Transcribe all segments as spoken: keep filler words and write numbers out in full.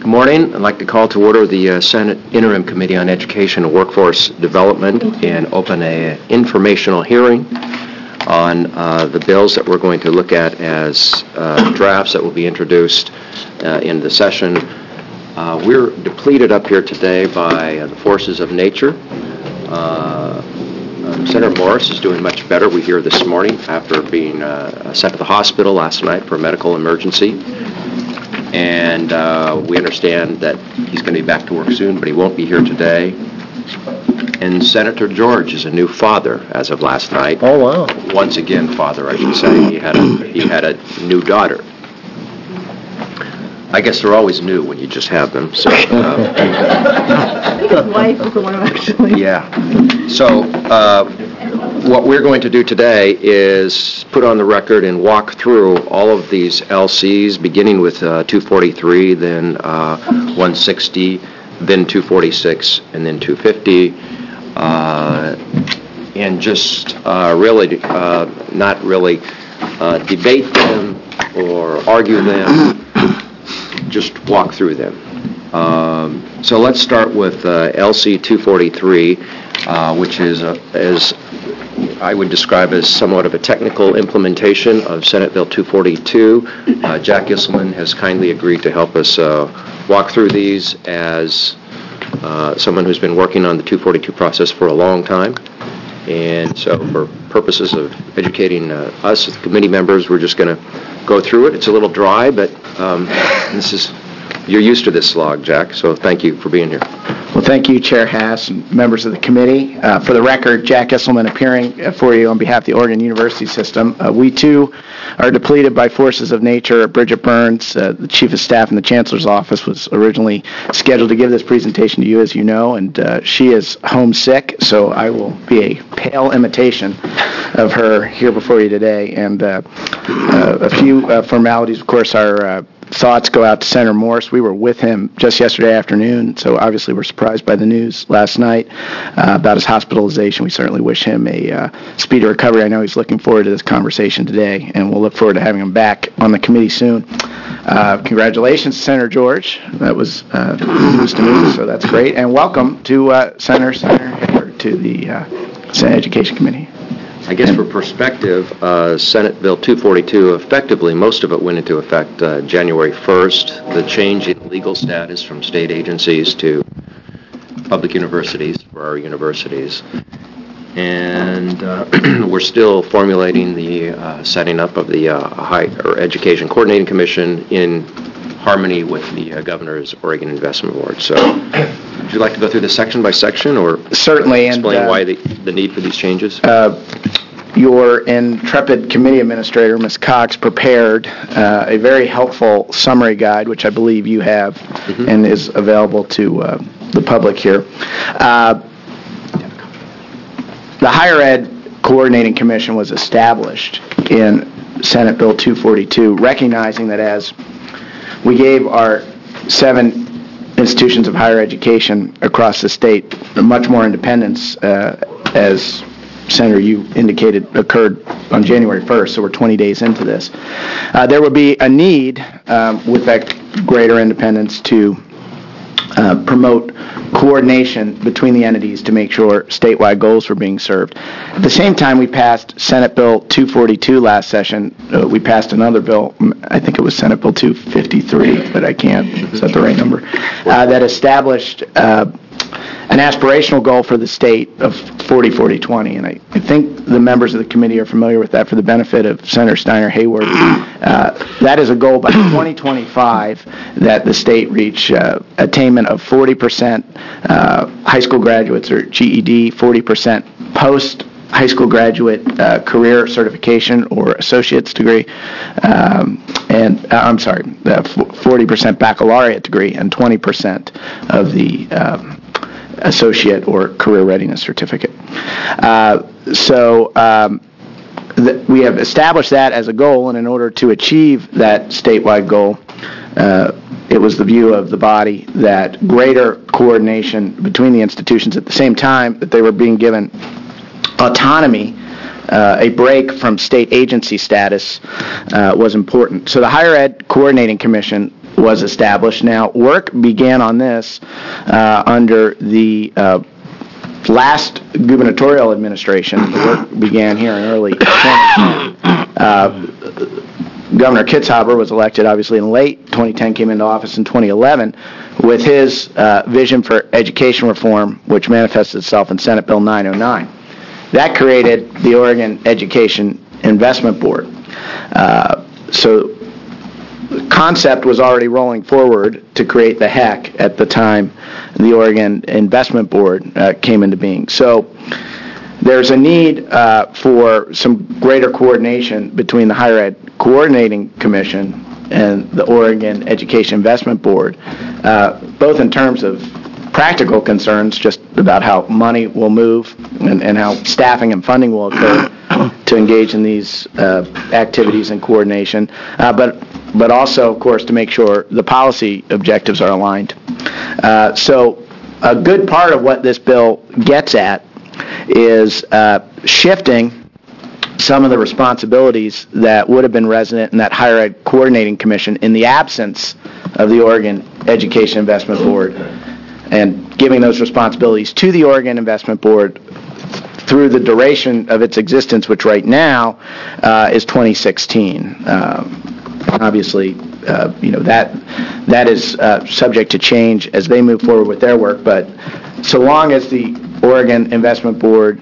Good morning. I'd like to call to order the uh, Senate Interim Committee on Education and Workforce Development and open an informational hearing on uh, the bills that we're going to look at as uh, drafts that will be introduced uh, in the session. Uh, we're depleted up here today by uh, the forces of nature. Uh, uh, Senator Morris is doing much better, we hear this morning, after being uh, sent to the hospital last night for a medical emergency. And uh, we understand that he's going to be back to work soon, but he won't be here today. And Senator George is a new father as of last night. Oh, wow. Once again, father, I should say. He had a, he had a new daughter. I guess they're always new when you just have them. So, uh, I think his wife is the one who actually. Yeah. So uh, what we're going to do today is put on the record and walk through all of these L Cs, beginning with uh, two forty-three, then uh, one sixty, then two forty-six, and then two fifty, uh, and just uh, really uh, not really uh, debate them or argue them, just walk through them. Um, so let's start with uh, L C two forty-three, uh, which is, a, as I would describe as somewhat of a technical implementation of Senate Bill two forty-two. Uh, Jack Gisselman has kindly agreed to help us uh, walk through these as uh, someone who's been working on the two forty-two process for a long time. And so for purposes of educating uh, us as committee members, we're just going to go through it. It's a little dry, but um, this is, you're used to this slog, Jack, so thank you for being here. Well, thank you, Chair Haas and members of the committee. Uh, for the record, Jack Gisselman appearing for you on behalf of the Oregon University System. Uh, we, too, are depleted by forces of nature. Bridget Burns, uh, the Chief of Staff in the Chancellor's Office, was originally scheduled to give this presentation to you, as you know, and uh, she is homesick, so I will be a pale imitation of her here before you today. And uh, uh, a few uh, formalities, of course, are uh, thoughts go out to Senator Morris. We were with him just yesterday afternoon, so obviously we're surprised by the news last night uh, about his hospitalization. We certainly wish him a uh, speedy recovery. I know he's looking forward to this conversation today, and we'll look forward to having him back on the committee soon. Uh, congratulations, Senator George. That was uh, news to me, so that's great. And welcome to uh, Senator Steiner Hayward to the uh, Senate Education Committee. I guess for perspective, uh, Senate Bill two forty-two, effectively, most of it went into effect uh, January first. The change in legal status from state agencies to public universities for our universities. And uh, we're still formulating the uh, setting up of the uh, high, or Education Coordinating Commission in harmony with the uh, Governor's Oregon Investment Board. So would you like to go through this section by section, or certainly explain and, uh, why the, the need for these changes? Uh, Your intrepid committee administrator, Miz Cox, prepared uh, a very helpful summary guide, which I believe you have mm-hmm. and is available to uh, the public here. Uh, the Higher Ed Coordinating Commission was established in Senate Bill two forty-two, recognizing that as we gave our seven institutions of higher education across the state much more independence, uh, as Senator, you indicated occurred on January first, so we're twenty days into this. Uh, there would be a need um, with that greater independence to uh, promote coordination between the entities to make sure statewide goals were being served. At the same time, we passed Senate Bill two forty-two last session. Uh, we passed another bill, I think it was Senate Bill two fifty-three, but I can't, is that the right number, uh, that established uh, an aspirational goal for the state of forty forty twenty, and I, I think the members of the committee are familiar with that for the benefit of Senator Steiner Hayward. Uh, that is a goal by twenty twenty-five that the state reach uh, attainment of forty percent uh, high school graduates or G E D, forty percent post high school graduate uh, career certification or associate's degree, um, and uh, I'm sorry, uh, forty percent baccalaureate degree and twenty percent of the um, associate or career readiness certificate. Uh, so um, th- we have established that as a goal, and in order to achieve that statewide goal, uh, it was the view of the body that greater coordination between the institutions at the same time that they were being given autonomy, uh, a break from state agency status, uh, was important. So the Higher Ed Coordinating Commission was established. Now, work began on this uh, under the uh, last gubernatorial administration. The work began here in early twenty ten. Uh, Governor Kitzhaber was elected, obviously, in late twenty ten, came into office in twenty eleven with his uh, vision for education reform, which manifested itself in Senate Bill nine oh nine. That created the Oregon Education Investment Board. Uh, so the concept was already rolling forward to create the H E C at the time the Oregon Investment Board uh, came into being. So there's a need uh, for some greater coordination between the Higher Ed Coordinating Commission and the Oregon Education Investment Board, uh, both in terms of practical concerns, just about how money will move and, and how staffing and funding will occur to engage in these uh, activities and coordination, uh, but but also, of course, to make sure the policy objectives are aligned. Uh, so a good part of what this bill gets at is uh, shifting some of the responsibilities that would have been resident in that Higher Ed Coordinating Commission in the absence of the Oregon Education Investment Board, and giving those responsibilities to the Oregon Investment Board through the duration of its existence, which right now uh, is twenty sixteen. Um, obviously, uh, you know, that that is uh, subject to change as they move forward with their work, but so long as the Oregon Investment Board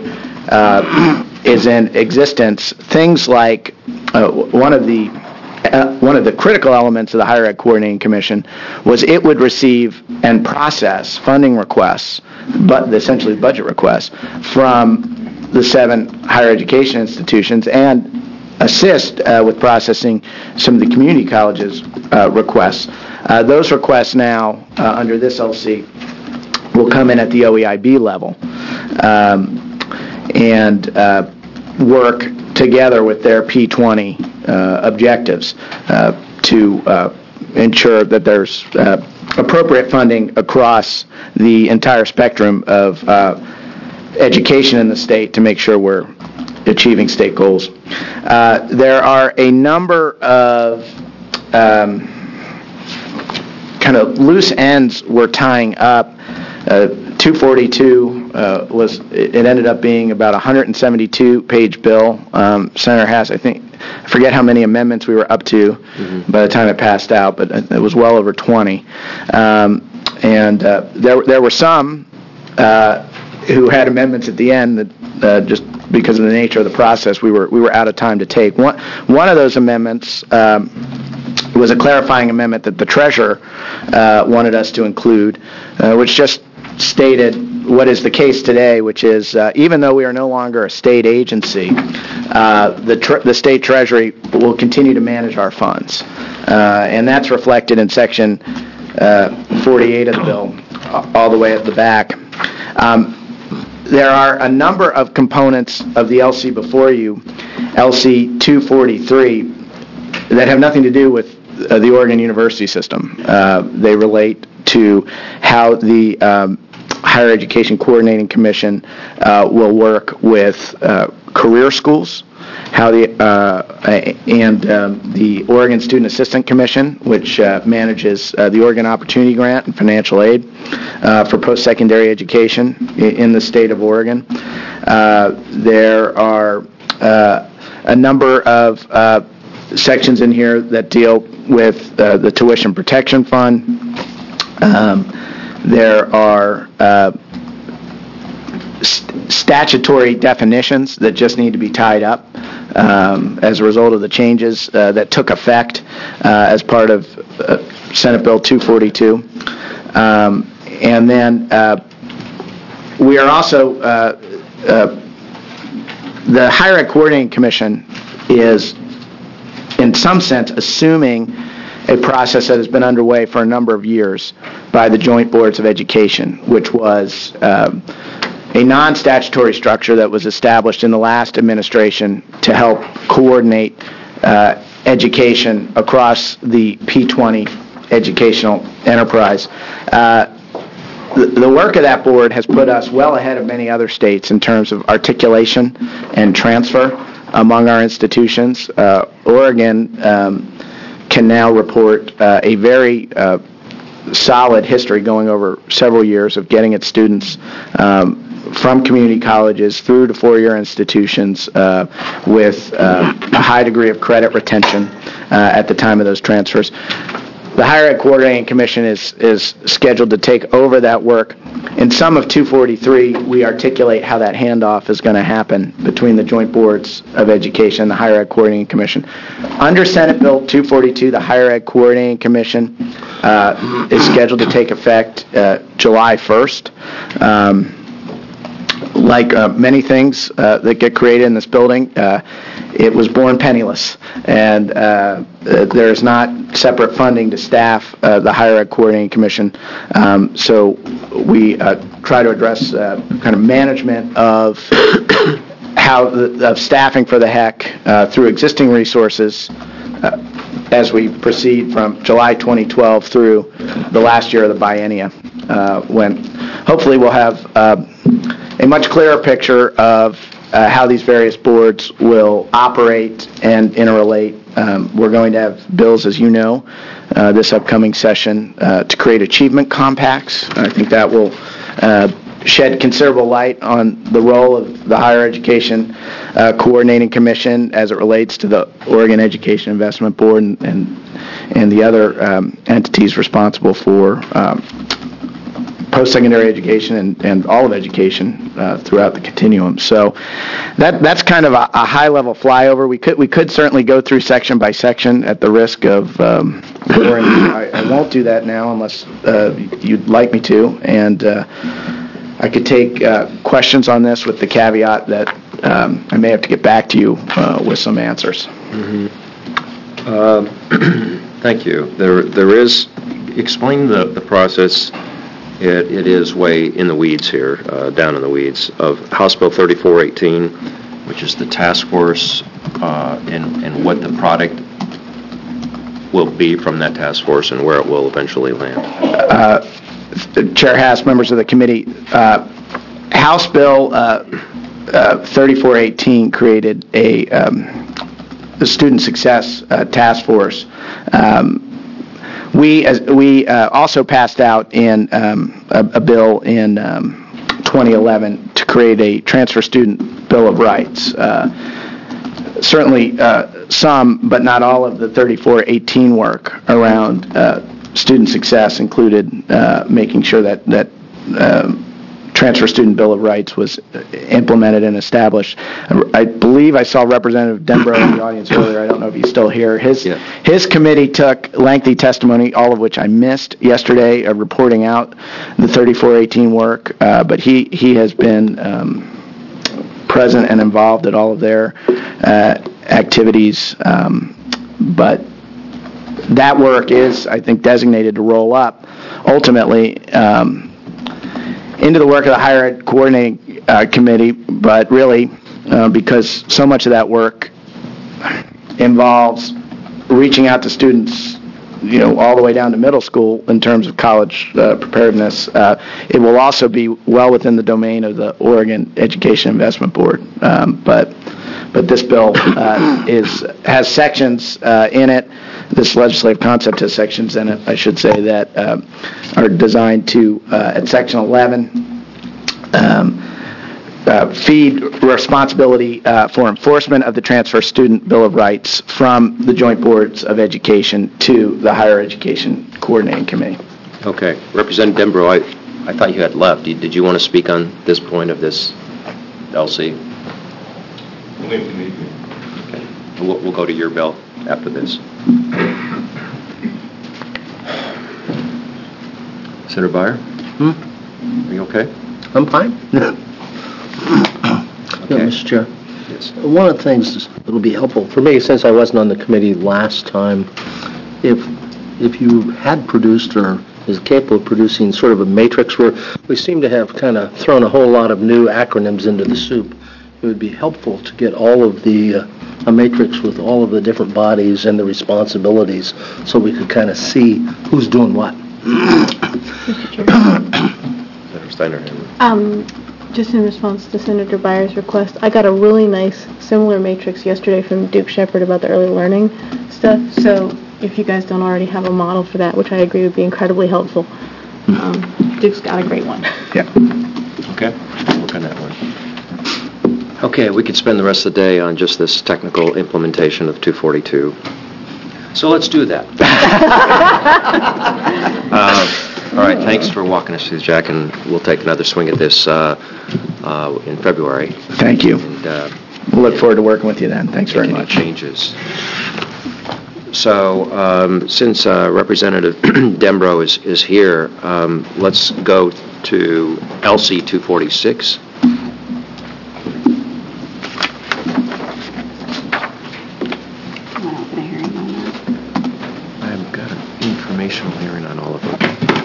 uh, is in existence, things like uh, one of the uh, one of the critical elements of the Higher Ed Coordinating Commission was it would receive and process funding requests, but essentially budget requests from the seven higher education institutions and assist uh, with processing some of the community colleges' uh, requests. Uh, those requests now, uh, under this L C, will come in at the O E I B level um, and uh, work together with their P twenty uh, objectives uh, to uh, ensure that there's uh, appropriate funding across the entire spectrum of uh, education in the state to make sure we're achieving state goals. Uh, there are a number of um, kind of loose ends we're tying up. Uh, two forty-two uh, was, it ended up being about a one hundred seventy-two page bill. Um, Senator Hass, I think, I forget how many amendments we were up to mm-hmm. by the time it passed out, but it was well over twenty. Um, and uh, there, there were some uh, who had amendments at the end that uh, just because of the nature of the process, we were we were out of time to take. One one of those amendments um, was a clarifying amendment that the treasurer uh, wanted us to include, uh, which just stated what is the case today, which is uh, even though we are no longer a state agency, uh, the tr- the state treasury will continue to manage our funds, uh, and that's reflected in section uh, forty-eight of the bill, all the way at the back. Um, There are a number of components of the L C before you, L C two forty-three, that have nothing to do with uh, the Oregon University system. Uh, they relate to how the um, Higher Education Coordinating Commission uh, will work with uh, career schools, how the uh, and um, the Oregon Student Assistance Commission, which uh, manages uh, the Oregon Opportunity Grant and financial aid uh, for post-secondary education in the state of Oregon. Uh, there are uh, a number of uh, sections in here that deal with uh, the Tuition Protection Fund. Um, there are uh, st- statutory definitions that just need to be tied up um, as a result of the changes uh, that took effect uh, as part of uh, Senate Bill two forty-two. Um, and then uh, we are also, uh, uh, the Higher Ed Coordinating Commission is, in some sense, assuming a process that has been underway for a number of years by the Joint Boards of Education, which was um, a non-statutory structure that was established in the last administration to help coordinate uh, education across the P twenty educational enterprise. Uh, the, the work of that board has put us well ahead of many other states in terms of articulation and transfer among our institutions. Uh, Oregon um, can now report uh, a very uh, solid history going over several years of getting its students um, from community colleges through to four-year institutions uh, with uh, a high degree of credit retention uh, at the time of those transfers. The Higher Ed Coordinating Commission is, is scheduled to take over that work. In some of two forty-three, we articulate how that handoff is going to happen between the Joint Boards of Education and the Higher Ed Coordinating Commission. Under Senate Bill two forty-two, the Higher Ed Coordinating Commission uh, is scheduled to take effect uh, July first. Um, like uh, many things uh, that get created in this building, uh, it was born penniless, and uh, there's not separate funding to staff uh, the Higher Ed Coordinating Commission. Um, so we uh, try to address uh, kind of management of how the, of staffing for the H E C uh, through existing resources uh, as we proceed from July twenty twelve through the last year of the biennia, uh, when hopefully we'll have uh, a much clearer picture of Uh, how these various boards will operate and interrelate. Um, we're going to have bills, as you know, uh, this upcoming session uh, to create achievement compacts. I think that will uh, shed considerable light on the role of the Higher Education uh, Coordinating Commission as it relates to the Oregon Education Investment Board and, and, and the other um, entities responsible for um, post-secondary education and, and all of education uh, throughout the continuum. So that that's kind of a, a high-level flyover. We could we could certainly go through section by section at the risk of um, boring. I, I won't do that now unless uh, you'd like me to. And uh, I could take uh, questions on this with the caveat that um, I may have to get back to you uh, with some answers. Mm-hmm. Uh, thank you. There there is, explain the, the process. It, it is way in the weeds here, uh, down in the weeds, of House Bill thirty-four eighteen, which is the task force, uh, and, and what the product will be from that task force and where it will eventually land. Uh, Chair Haas, members of the committee, uh, House Bill uh, uh, thirty-four eighteen created a, um, a student success uh, task force. Um, We as, we uh, also passed out in um, a, a bill in um, twenty eleven to create a transfer student bill of rights. Uh, certainly, uh, some, but not all of the thirty-four eighteen work around uh, student success included uh, making sure that that um, transfer student bill of rights was implemented and established. I believe I saw Representative Denbrough in the audience earlier. I don't know if he's still here. His yeah. his committee took lengthy testimony, all of which I missed yesterday, uh, reporting out the thirty-four eighteen work. Uh, but he he has been um, present and involved at all of their uh, activities. Um, but that work is, I think, designated to roll up ultimately. Um, into the work of the Higher Ed Coordinating uh, Committee, but really uh, because so much of that work involves reaching out to students, you know, all the way down to middle school in terms of college uh, preparedness, uh, it will also be well within the domain of the Oregon Education Investment Board. Um, but but this bill uh, is has sections uh, in it. This legislative concept has sections in it, I should say, that uh, are designed to, uh, at Section eleven, um, uh, feed responsibility uh, for enforcement of the Transfer Student Bill of Rights from the Joint Boards of Education to the Higher Education Coordinating Committee. Okay. Representative Denbrough, I, I thought you had left. Did, did you want to speak on this point of this L C? Okay. We'll, we'll go to your bill after this. Senator Byer? Hmm? Are you okay? I'm fine. Okay. Yeah, Mister Chair. Yes. One of the things that'll be helpful for me, since I wasn't on the committee last time, if if you had produced or is capable of producing sort of a matrix where we seem to have kind of thrown a whole lot of new acronyms into the soup, it would be helpful to get all of the uh, a matrix with all of the different bodies and the responsibilities so we could kind of see who's doing what. Mister Chair. Senator Steiner. Um, just in response to Senator Byer's request, I got a really nice similar matrix yesterday from Duke Shepard about the early learning stuff. So if you guys don't already have a model for that, which I agree would be incredibly helpful. Um, Duke's got a great one. Yeah. Okay, we'll work on that one. Okay, we could spend the rest of the day on just this technical implementation of two forty-two. So let's do that. uh, all right, thanks for walking us through, Jack, and we'll take another swing at this uh, uh, in February. Thank you. And, uh, We'll look forward to working with you then. Thanks very make any much. changes. So, um, since uh, Representative Dembro is, is here, um, let's go to L C two forty-six. I've got an informational hearing on all of them.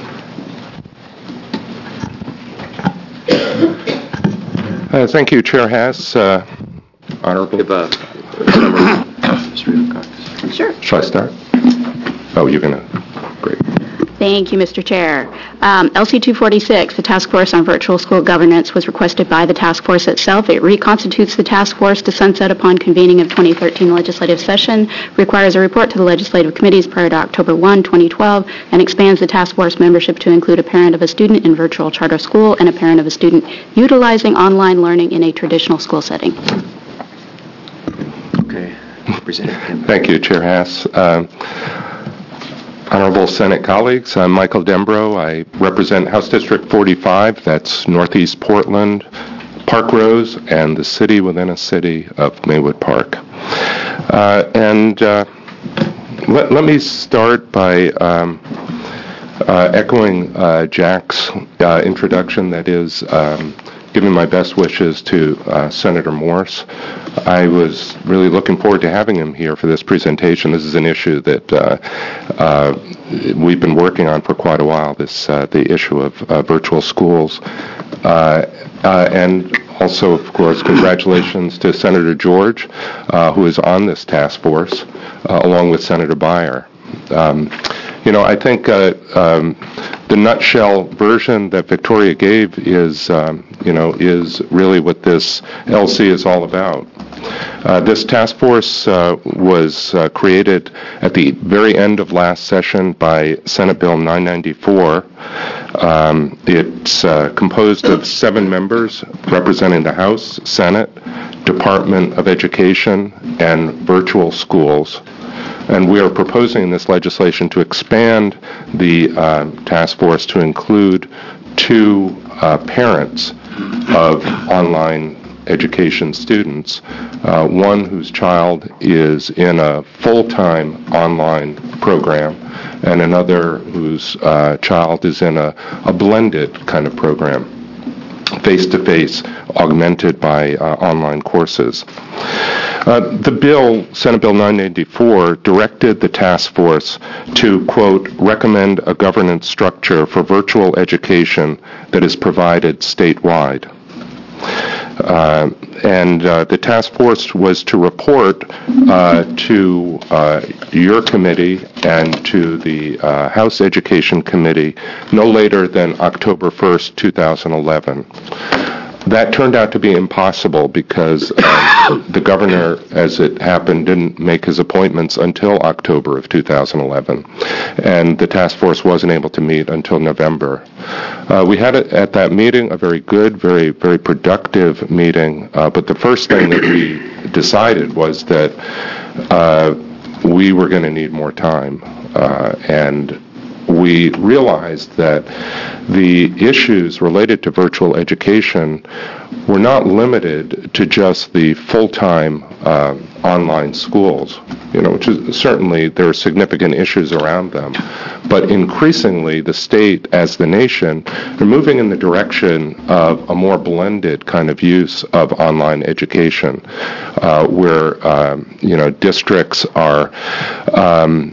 Uh, Thank you, Chair Haas. Uh, Honorable. Give a summary, Mister Wilcox. Sure. Shall I start? Oh, you're going to, great. Thank you, Mister Chair. Um, L C two forty-six, the Task Force on Virtual School Governance, was requested by the task force itself. It reconstitutes the task force to sunset upon convening of twenty thirteen legislative session, requires a report to the legislative committees prior to October first, twenty twelve, and expands the task force membership to include a parent of a student in virtual charter school and a parent of a student utilizing online learning in a traditional school setting. Okay. Representative Dembro. Thank you, Chair Haas. Uh, Honorable Senate colleagues, I'm Michael Dembro. I represent House District forty-five, that's Northeast Portland, Park Rose, and the city within a city of Maywood Park. Uh, and uh, let, let me start by um, uh, echoing uh, Jack's uh, introduction, that is, um, giving my best wishes to uh, Senator Morse. I was really looking forward to having him here for this presentation. This is an issue that uh, uh, we've been working on for quite a while, this uh, the issue of uh, virtual schools. Uh, uh, and also, of course, congratulations to Senator George, uh, who is on this task force, uh, along with Senator Beyer. Um, you know, I think uh, um, the nutshell version that Victoria gave is, um, you know, is really what this L C is all about. Uh, this task force uh, was uh, created at the very end of last session by Senate Bill nine ninety-four. Um, it's uh, composed of seven members representing the House, Senate, Department of Education, and virtual schools. And we are proposing in this legislation to expand the uh, task force to include two uh, parents of online education students, uh, one whose child is in a full-time online program, and another whose uh, child is in a, a blended kind of program, face-to-face, augmented by uh, online courses. Uh, the bill, Senate Bill nine ninety-four, directed the task force to, quote, recommend a governance structure for virtual education that is provided statewide. Uh, and uh, the task force was to report uh, to uh, your committee and to the uh, House Education Committee no later than October first, two thousand eleven. That turned out to be impossible because uh, the governor, as it happened, didn't make his appointments until October of two thousand eleven, and the task force wasn't able to meet until November. Uh, we had a, at that meeting a very good, very, very productive meeting, uh, but the first thing that we decided was that uh, we were going to need more time, uh, and we realized that the issues related to virtual education were not limited to just the full-time uh, online schools, you know, which is certainly there are significant issues around them, but increasingly the state as the nation are moving in the direction of a more blended kind of use of online education, uh, where um, you know districts are um,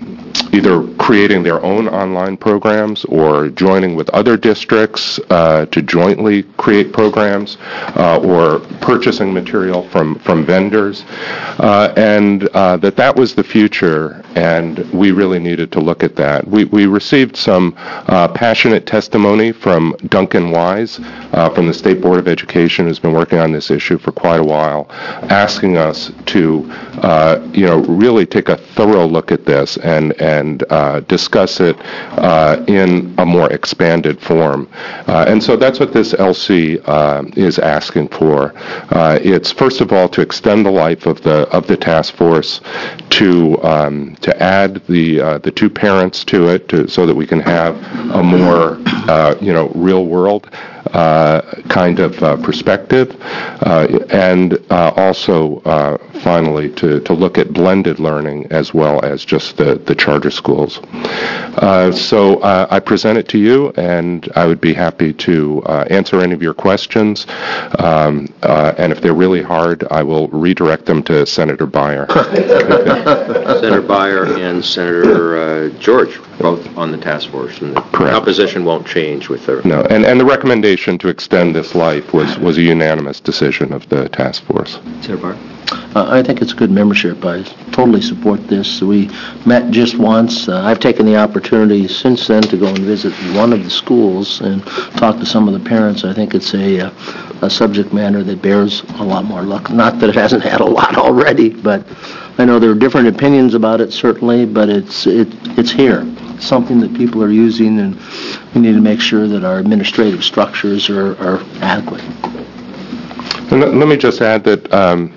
either creating their own online programs or joining with other districts uh, to jointly create programs uh, or purchasing material from, from vendors, uh, and uh, that that was the future, and we really needed to look at that. We, we received some uh, passionate testimony from Duncan Wise uh, from the State Board of Education, who's been working on this issue for quite a while, asking us to uh, you know, really take a thorough look at this and, and uh, discuss it uh, in a more expanded form. Uh, and so that's what this L C uh, is asking for. Uh, it's, first of all, to extend the life of the of the task force, to um, to add the uh, the two parents to it, to, so that we can have a more uh, you know real world uh, kind of uh, perspective, uh, and uh, also uh, finally to, to look at blended learning as well as just the, the charter schools. Uh, so uh, I present it to you, and I would be happy to uh, answer any of your questions. Um, uh, and if they're really hard, I will redirect them to Senator Beyer. Senator Beyer and Senator uh, George, both on the task force, and the Correct. composition won't change with their... No, and, and the recommendation to extend this life was, was a unanimous decision of the task force. Senator Beyer? Uh, I think it's good membership. I totally support this. We met just once. Uh, I've taken the opportunity since then to go and visit one of the schools and talk to some of the parents. I think it's a, uh, a subject matter that bears a lot more luck. Not that it hasn't had a lot already, but I know there are different opinions about it, certainly, but it's, it, it's here. It's something that people are using, and we need to make sure that our administrative structures are, are adequate. And let, let me just add that um,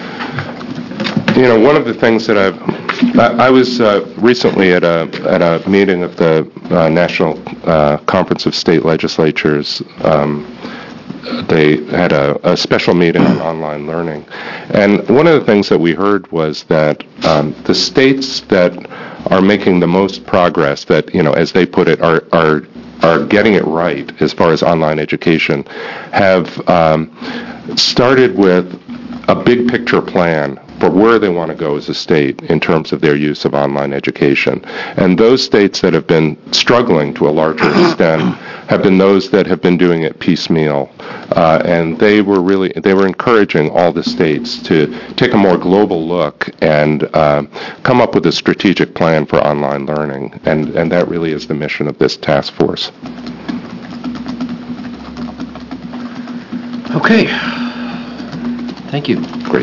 You know, one of the things that I've, I, I was uh, recently at a at a meeting of the uh, National uh, Conference of State Legislatures. Um, they had a, a special meeting on online learning, and one of the things that we heard was that um, the states that are making the most progress, that, you know, as they put it, are are are getting it right as far as online education, have um, started with a big picture plan for where they want to go as a state in terms of their use of online education. And those states that have been struggling to a larger extent have been those that have been doing it piecemeal. Uh, and they were really, they were encouraging all the states to take a more global look and uh, come up with a strategic plan for online learning. And, and that really is the mission of this task force. Okay. Thank you. Great.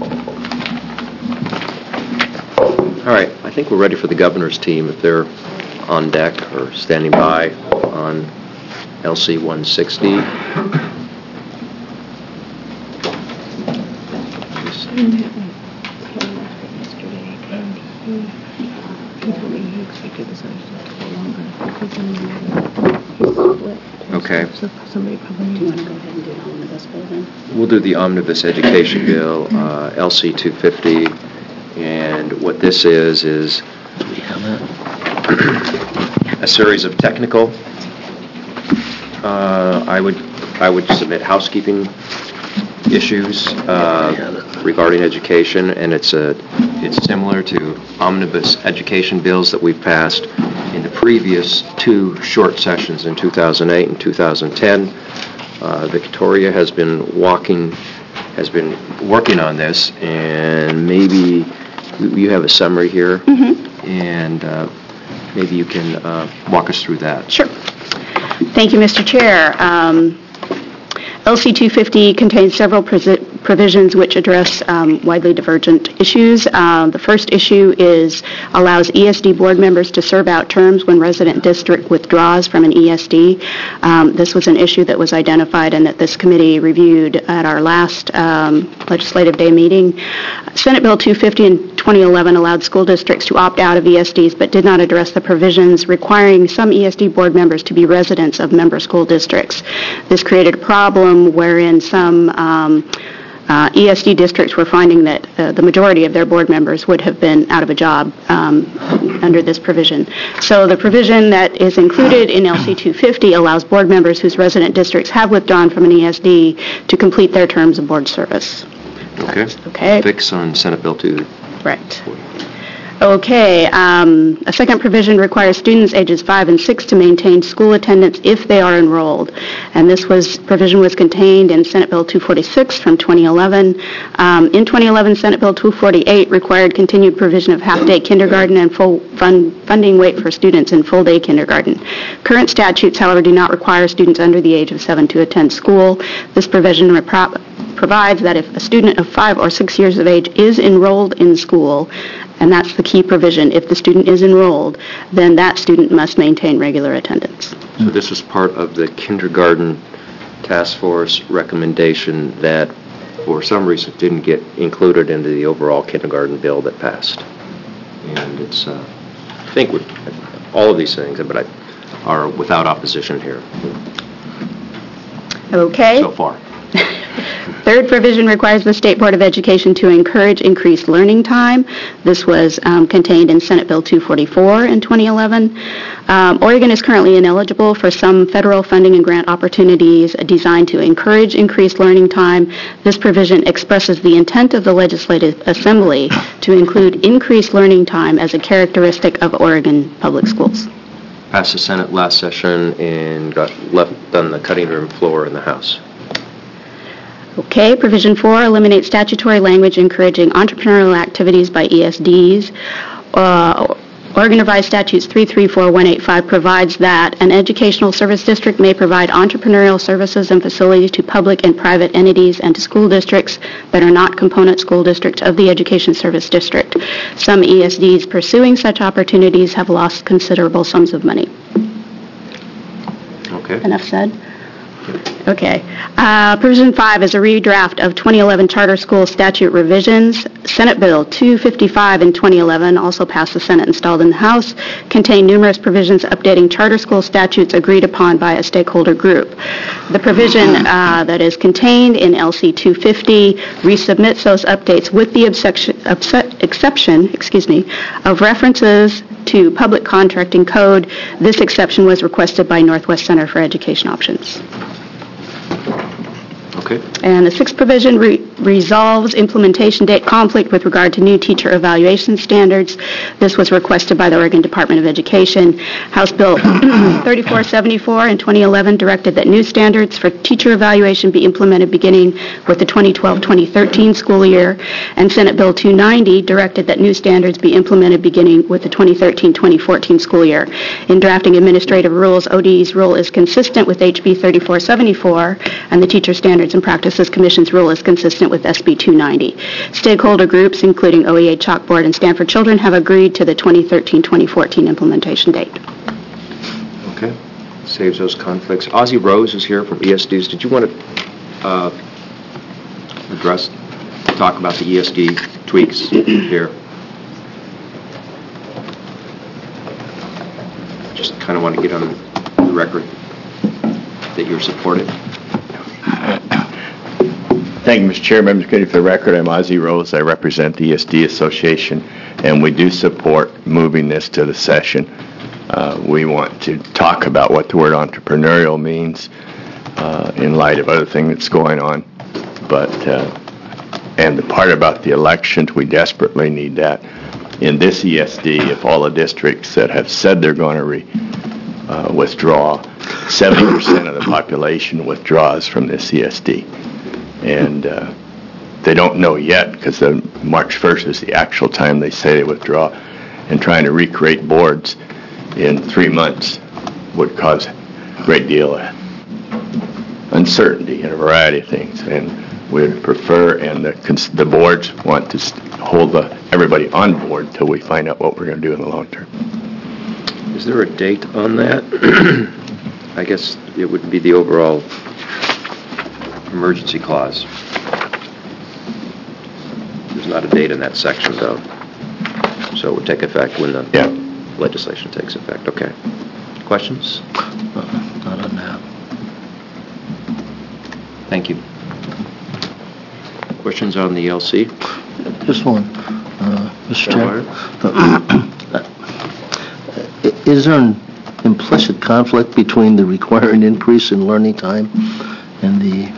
All right, I think we're ready for the governor's team, if they're on deck or standing by on L C one sixty. Okay. Do you want to go ahead and do the omnibus bill then? We'll do the omnibus education bill, uh, L C two fifty. And what this is, is a series of technical, uh, I would I would submit housekeeping issues uh, regarding education, and it's a it's similar to omnibus education bills that we've passed in the previous two short sessions in two thousand eight and two thousand ten. Uh, Victoria has been walking, has been working on this, and maybe you have a summary here, Mm-hmm. and uh, maybe you can uh, walk us through that. Sure. Thank you, Mister Chair. Um, L C two fifty contains several presi- provisions which address um, widely divergent issues. Um, the first issue is allows E S D board members to serve out terms when resident district withdraws from an E S D. Um, this was an issue that was identified and that this committee reviewed at our last um, legislative day meeting. Senate Bill two fifty in twenty eleven allowed school districts to opt out of E S Ds, but did not address the provisions requiring some E S D board members to be residents of member school districts. This created a problem wherein some um, uh, E S D districts were finding that uh, the majority of their board members would have been out of a job um, under this provision. So the provision that is included in L C two fifty allows board members whose resident districts have withdrawn from an E S D to complete their terms of board service. Okay. Okay. Fix on Senate Bill two. Correct. Okay, um, a second provision requires students ages five and six to maintain school attendance if they are enrolled. And this was, provision was contained in Senate Bill two forty-six from twenty eleven. Um, in twenty eleven, Senate Bill two forty-eight required continued provision of half-day kindergarten and full fund, funding weight for students in full-day kindergarten. Current statutes, however, do not require students under the age of seven to attend school. This provision repro- provides that if a student of five or six years of age is enrolled in school, and that's the key provision, if the student is enrolled, then that student must maintain regular attendance. So this is part of the kindergarten task force recommendation that, for some reason, didn't get included into the overall kindergarten bill that passed. And it's, uh, I think, we- all of these things, but I, are without opposition here Okay? so far. Third provision requires the State Board of Education to encourage increased learning time. This was um, contained in Senate Bill two forty-four in twenty eleven. Um, Oregon is currently ineligible for some federal funding and grant opportunities designed to encourage increased learning time. This provision expresses the intent of the Legislative Assembly to include increased learning time as a characteristic of Oregon public schools. Passed the Senate last session and got left on the cutting room floor in the House. Okay, provision four eliminates statutory language encouraging entrepreneurial activities by E S Ds. Uh, Oregon Revised Statutes three three four one eight five provides that an educational service district may provide entrepreneurial services and facilities to public and private entities and to school districts that are not component school districts of the education service district. Some E S Ds pursuing such opportunities have lost considerable sums of money. Okay. Enough said? Okay. Uh, Provision five is a redraft of twenty eleven charter school statute revisions. Senate Bill two fifty-five in twenty eleven, also passed the Senate and stalled in the House, contained numerous provisions updating charter school statutes agreed upon by a stakeholder group. The provision uh, that is contained in L C two fifty resubmits those updates with the obsection, obse- exception excuse me, of references to public contracting code. This exception was requested by Northwest Center for Education Options. Okay. And the sixth provision re- resolves implementation date conflict with regard to new teacher evaluation standards. This was requested by the Oregon Department of Education. House Bill thirty-four seventy-four in twenty eleven directed that new standards for teacher evaluation be implemented beginning with the twenty twelve twenty thirteen school year, and Senate Bill two ninety directed that new standards be implemented beginning with the twenty thirteen twenty fourteen school year. In drafting administrative rules, O D E's rule is consistent with H B thirty-four seventy-four, and the Teacher Standards and Practices Commission's rule is consistent with S B two ninety. Stakeholder groups, including O E A Chalkboard and Stanford Children, have agreed to the twenty thirteen twenty fourteen implementation date. Okay. Saves those conflicts. Ozzie Rose is here from E S Ds. Did you want to uh, address, talk about the E S D tweaks here? Just kind of want to get on the record that you're supportive. Thank you, Mister Chair. Members committee, for the record, I'm Ozzie Rose. I represent the E S D Association, and we do support moving this to the session. Uh, we want to talk about what the word entrepreneurial means uh, in light of other things that's going on. But uh, and the part about the elections, we desperately need that. In this E S D, if all the districts that have said they're going to re, uh, withdraw, seventy percent of the population withdraws from this E S D. And uh, they don't know yet, because March first is the actual time they say they withdraw, and trying to recreate boards in three months would cause a great deal of uncertainty in a variety of things. And we'd prefer, and the, the boards want to hold the, everybody on board till we find out what we're going to do in the long term. Is there a date on that? I guess it would be the overall emergency clause. There's not a date in that section, though. So it would take effect when the yeah. legislation takes effect. Okay. Questions? Uh, not on that. Thank you. Questions on the L C? Just one, uh, Mister Chair. Chair. Is there an implicit conflict between the required increase in learning time and the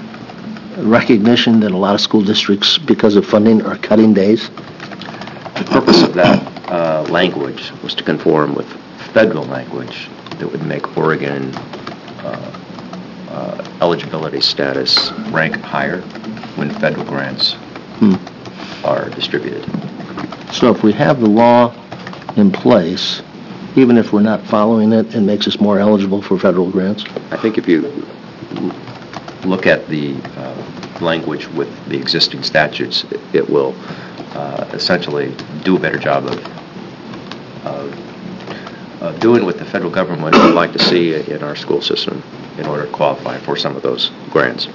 recognition that a lot of school districts, because of funding, are cutting days? The purpose of that uh, language was to conform with federal language that would make Oregon uh, uh, eligibility status rank higher when federal grants are distributed. So if we have the law in place, even if we're not following it, it makes us more eligible for federal grants? I think if you l- look at the uh, language with the existing statutes, it- it will uh, essentially do a better job of, of, of doing what the federal government would like to see in our school system in order to qualify for some of those grants.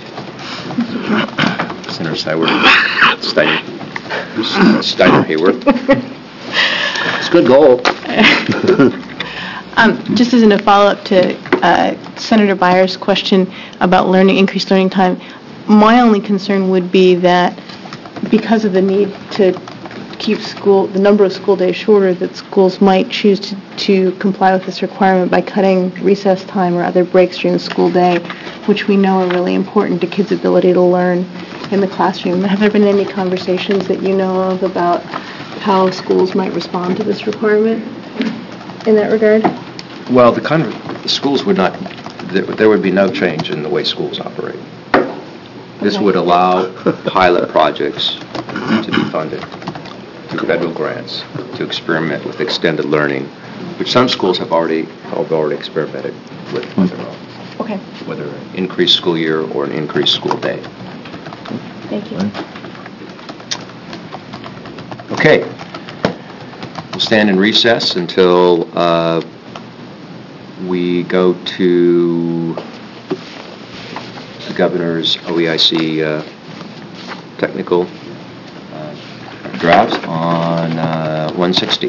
Senator Steiger, Steiner, Steiner Hayward. It's a good goal. Um, Just as in a follow-up to uh, Senator Byers' question about learning, increased learning time, my only concern would be that because of the need to keep school, the number of school days shorter, that schools might choose to, to comply with this requirement by cutting recess time or other breaks during the school day, which we know are really important to kids' ability to learn in the classroom. Have there been any conversations that you know of about how schools might respond to this requirement in that regard? Well, the kind of, the schools would not, there there would be no change in the way schools operate. This Okay. would allow pilot projects to be funded through federal grants to experiment with extended learning, which some schools have already, have already experimented with on their own, Okay, whether an increased school year or an increased school day. thank you. Okay. We'll stand in recess until uh, we go to the governor's O E I C uh, technical uh, draft on uh, one sixty.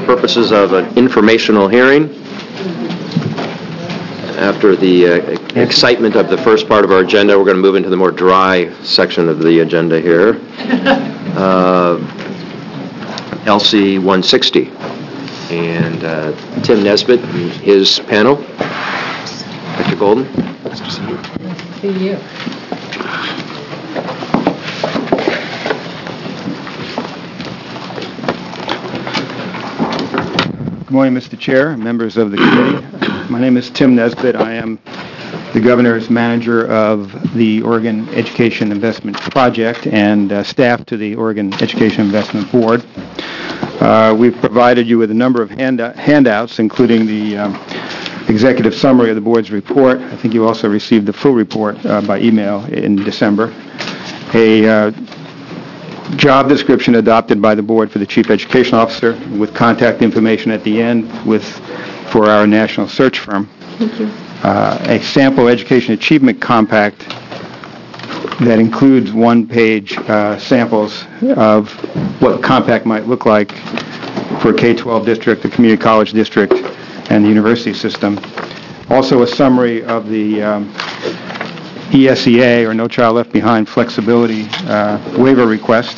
purposes of an informational hearing. After the uh, excitement of the first part of our agenda, we're going to move into the more dry section of the agenda here. Uh, L C one sixty. And uh, Tim Nesbitt and his panel. Doctor Golden. Nice to see you. Nice to see you. Good morning, Mister Chair, members of the committee. My name is Tim Nesbitt. I am the Governor's manager of the Oregon Education Investment Project and uh, staff to the Oregon Education Investment Board. Uh, we've provided you with a number of hand- handouts, including the um, executive summary of the board's report. I think you also received the full report uh, by email in December. A uh, job description adopted by the board for the chief education officer with contact information at the end with for our national search firm. Thank you. Uh, a sample education achievement compact that includes one-page uh, samples of what the compact might look like for a K twelve district, a community college district, and the university system. Also a summary of the um, E S E A, or No Child Left Behind, flexibility uh, waiver request.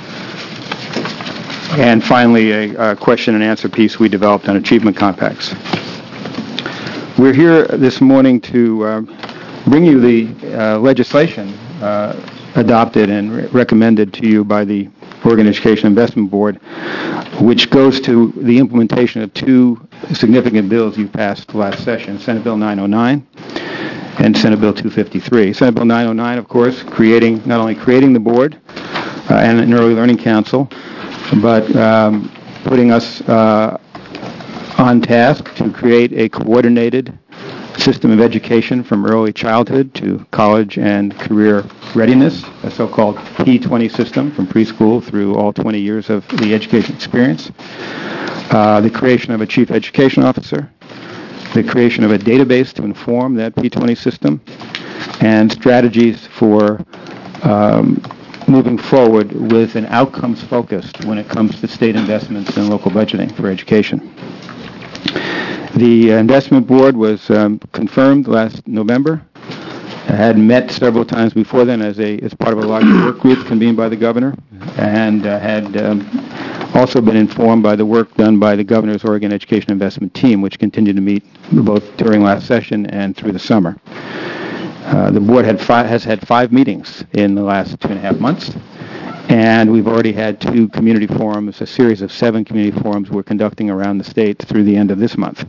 And finally, a, a question and answer piece we developed on achievement compacts. We're here this morning to uh, bring you the uh, legislation uh, adopted and re- recommended to you by the Oregon Education Investment Board, which goes to the implementation of two significant bills you passed last session, Senate Bill nine oh nine and Senate Bill two fifty-three. Senate Bill nine oh nine, of course, creating not only creating the board uh, and an early learning council, but um, putting us uh, on task to create a coordinated system of education from early childhood to college and career readiness, a so-called P twenty system from preschool through all twenty years of the education experience, uh, the creation of a chief education officer, the creation of a database to inform that P twenty system, and strategies for um, moving forward with an outcomes focused when it comes to state investments and local budgeting for education. The investment board was um, confirmed last November. I had met several times before then as a as part of a larger work group convened by the governor, and uh, had um, also been informed by the work done by the governor's Oregon Education Investment Team, which continued to meet both during last session and through the summer. Uh, the board had fi- has had five meetings in the last two and a half months, and we've already had two community forums, a series of seven community forums we're conducting around the state through the end of this month.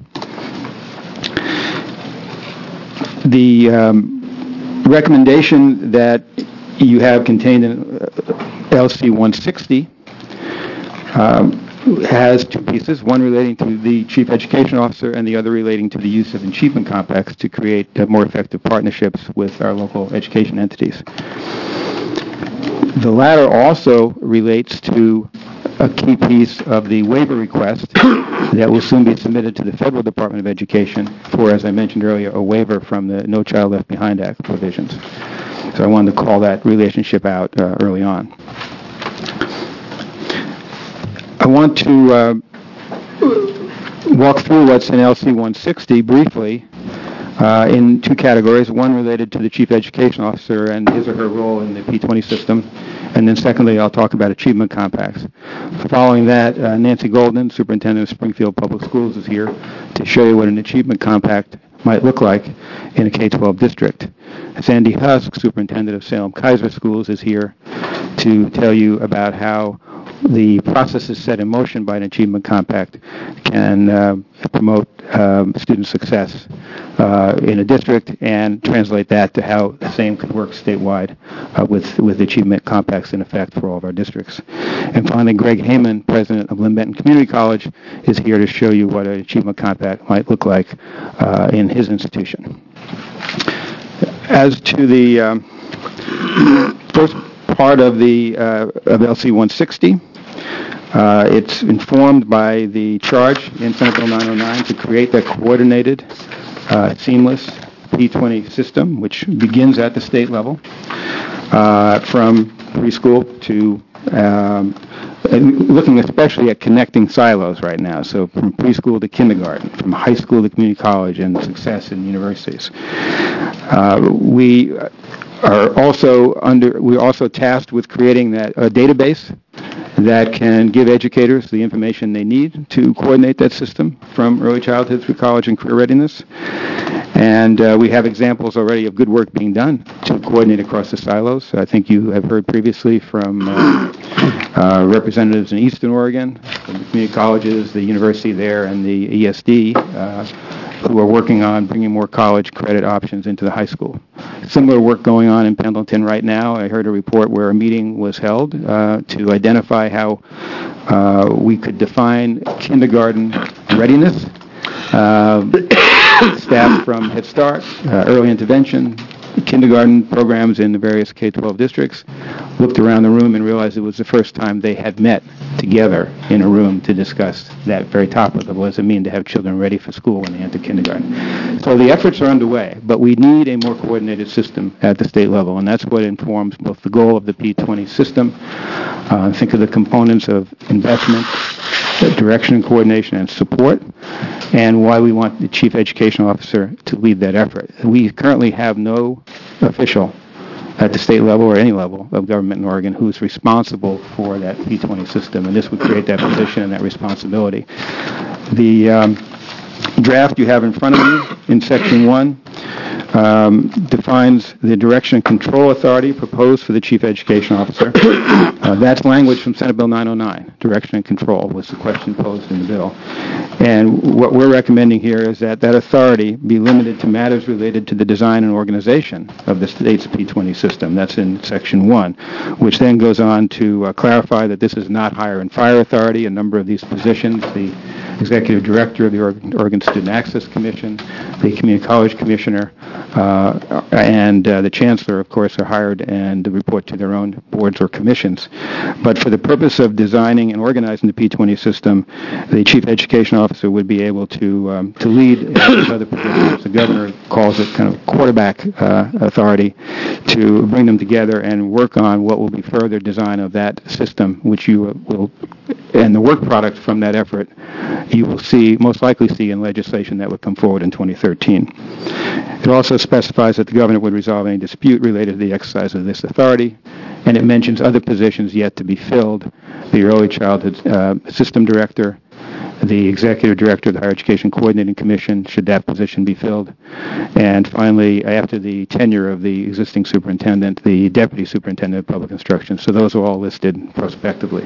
The um, recommendation that you have contained in uh, L C one sixty um, has two pieces, one relating to the chief education officer and the other relating to the use of achievement compacts to create uh, more effective partnerships with our local education entities. The latter also relates to a key piece of the waiver request that will soon be submitted to the Federal Department of Education for, as I mentioned earlier, a waiver from the No Child Left Behind Act provisions. So I wanted to call that relationship out uh, early on. I want to uh, walk through what's in L C one sixty briefly uh, in two categories, one related to the chief education officer and his or her role in the P twenty system, and then secondly, I'll talk about achievement compacts. Following that, uh, Nancy Golden, Superintendent of Springfield Public Schools, is here to show you what an achievement compact might look like in a K twelve district. Sandy Husk, Superintendent of Salem-Keizer Schools, is here to tell you about how the processes set in motion by an achievement compact can uh, promote um, student success uh, in a district and translate that to how the same could work statewide uh, with, with achievement compacts in effect for all of our districts. And finally, Greg Heyman, President of Lynn Benton Community College, is here to show you what an achievement compact might look like uh, in his institution. As to the um, first part of the uh, of L C one sixty, uh, it's informed by the charge in Senate Bill nine oh nine to create that coordinated, uh, seamless P twenty system, which begins at the state level, uh, from preschool to um, and looking especially at connecting silos right now, so from preschool to kindergarten, from high school to community college, and success in universities. Uh, we are also under, we're also tasked with creating that uh, database that can give educators the information they need to coordinate that system from early childhood through college and career readiness. And uh, we have examples already of good work being done to coordinate across the silos. I think you have heard previously from uh, uh, representatives in Eastern Oregon, from the community colleges, the university there, and the E S D, uh, who are working on bringing more college credit options into the high school. Similar work going on in Pendleton right now. I heard a report where a meeting was held uh, to identify how uh, we could define kindergarten readiness. Uh, staff from Head Start, uh, early intervention, kindergarten programs in the various K twelve districts looked around the room and realized it was the first time they had met together in a room to discuss that very topic of what does it mean to have children ready for school when they enter kindergarten. So the efforts are underway, but we need a more coordinated system at the state level, and that's what informs both the goal of the P twenty system. Uh, think of the components of investment, direction and coordination and support, and why we want the Chief Education Officer to lead that effort. We currently have no official at the state level or any level of government in Oregon who is responsible for that P twenty system, and this would create that position and that responsibility. The um, draft you have in front of you in Section one um, defines the direction and control authority proposed for the Chief Education Officer. Uh, that's language from Senate Bill nine oh nine. Direction and control was the question posed in the bill. And what we're recommending here is that that authority be limited to matters related to the design and organization of the state's P twenty system. That's in Section one, which then goes on to uh, clarify that this is not hire and fire authority. A number of these positions, the Executive Director of the Oregon Student Access Commission, the Community College Commissioner, uh, and uh, the Chancellor, of course, are hired and report to their own boards or commissions. But for the purpose of designing and organizing the P twenty system, the Chief Education Officer would be able to um, to lead these other positions. The governor calls it kind of quarterback uh, authority to bring them together and work on what will be further design of that system, which you will, and the work product from that effort, you will see, most likely see in legislation that would come forward in twenty thirteen. It also specifies that the governor would resolve any dispute related to the exercise of this authority, and it mentions other positions yet to be filled: the Early Childhood uh, System Director, the Executive Director of the Higher Education Coordinating Commission, should that position be filled, and finally, after the tenure of the existing superintendent, the Deputy Superintendent of Public Instruction. So those are all listed prospectively.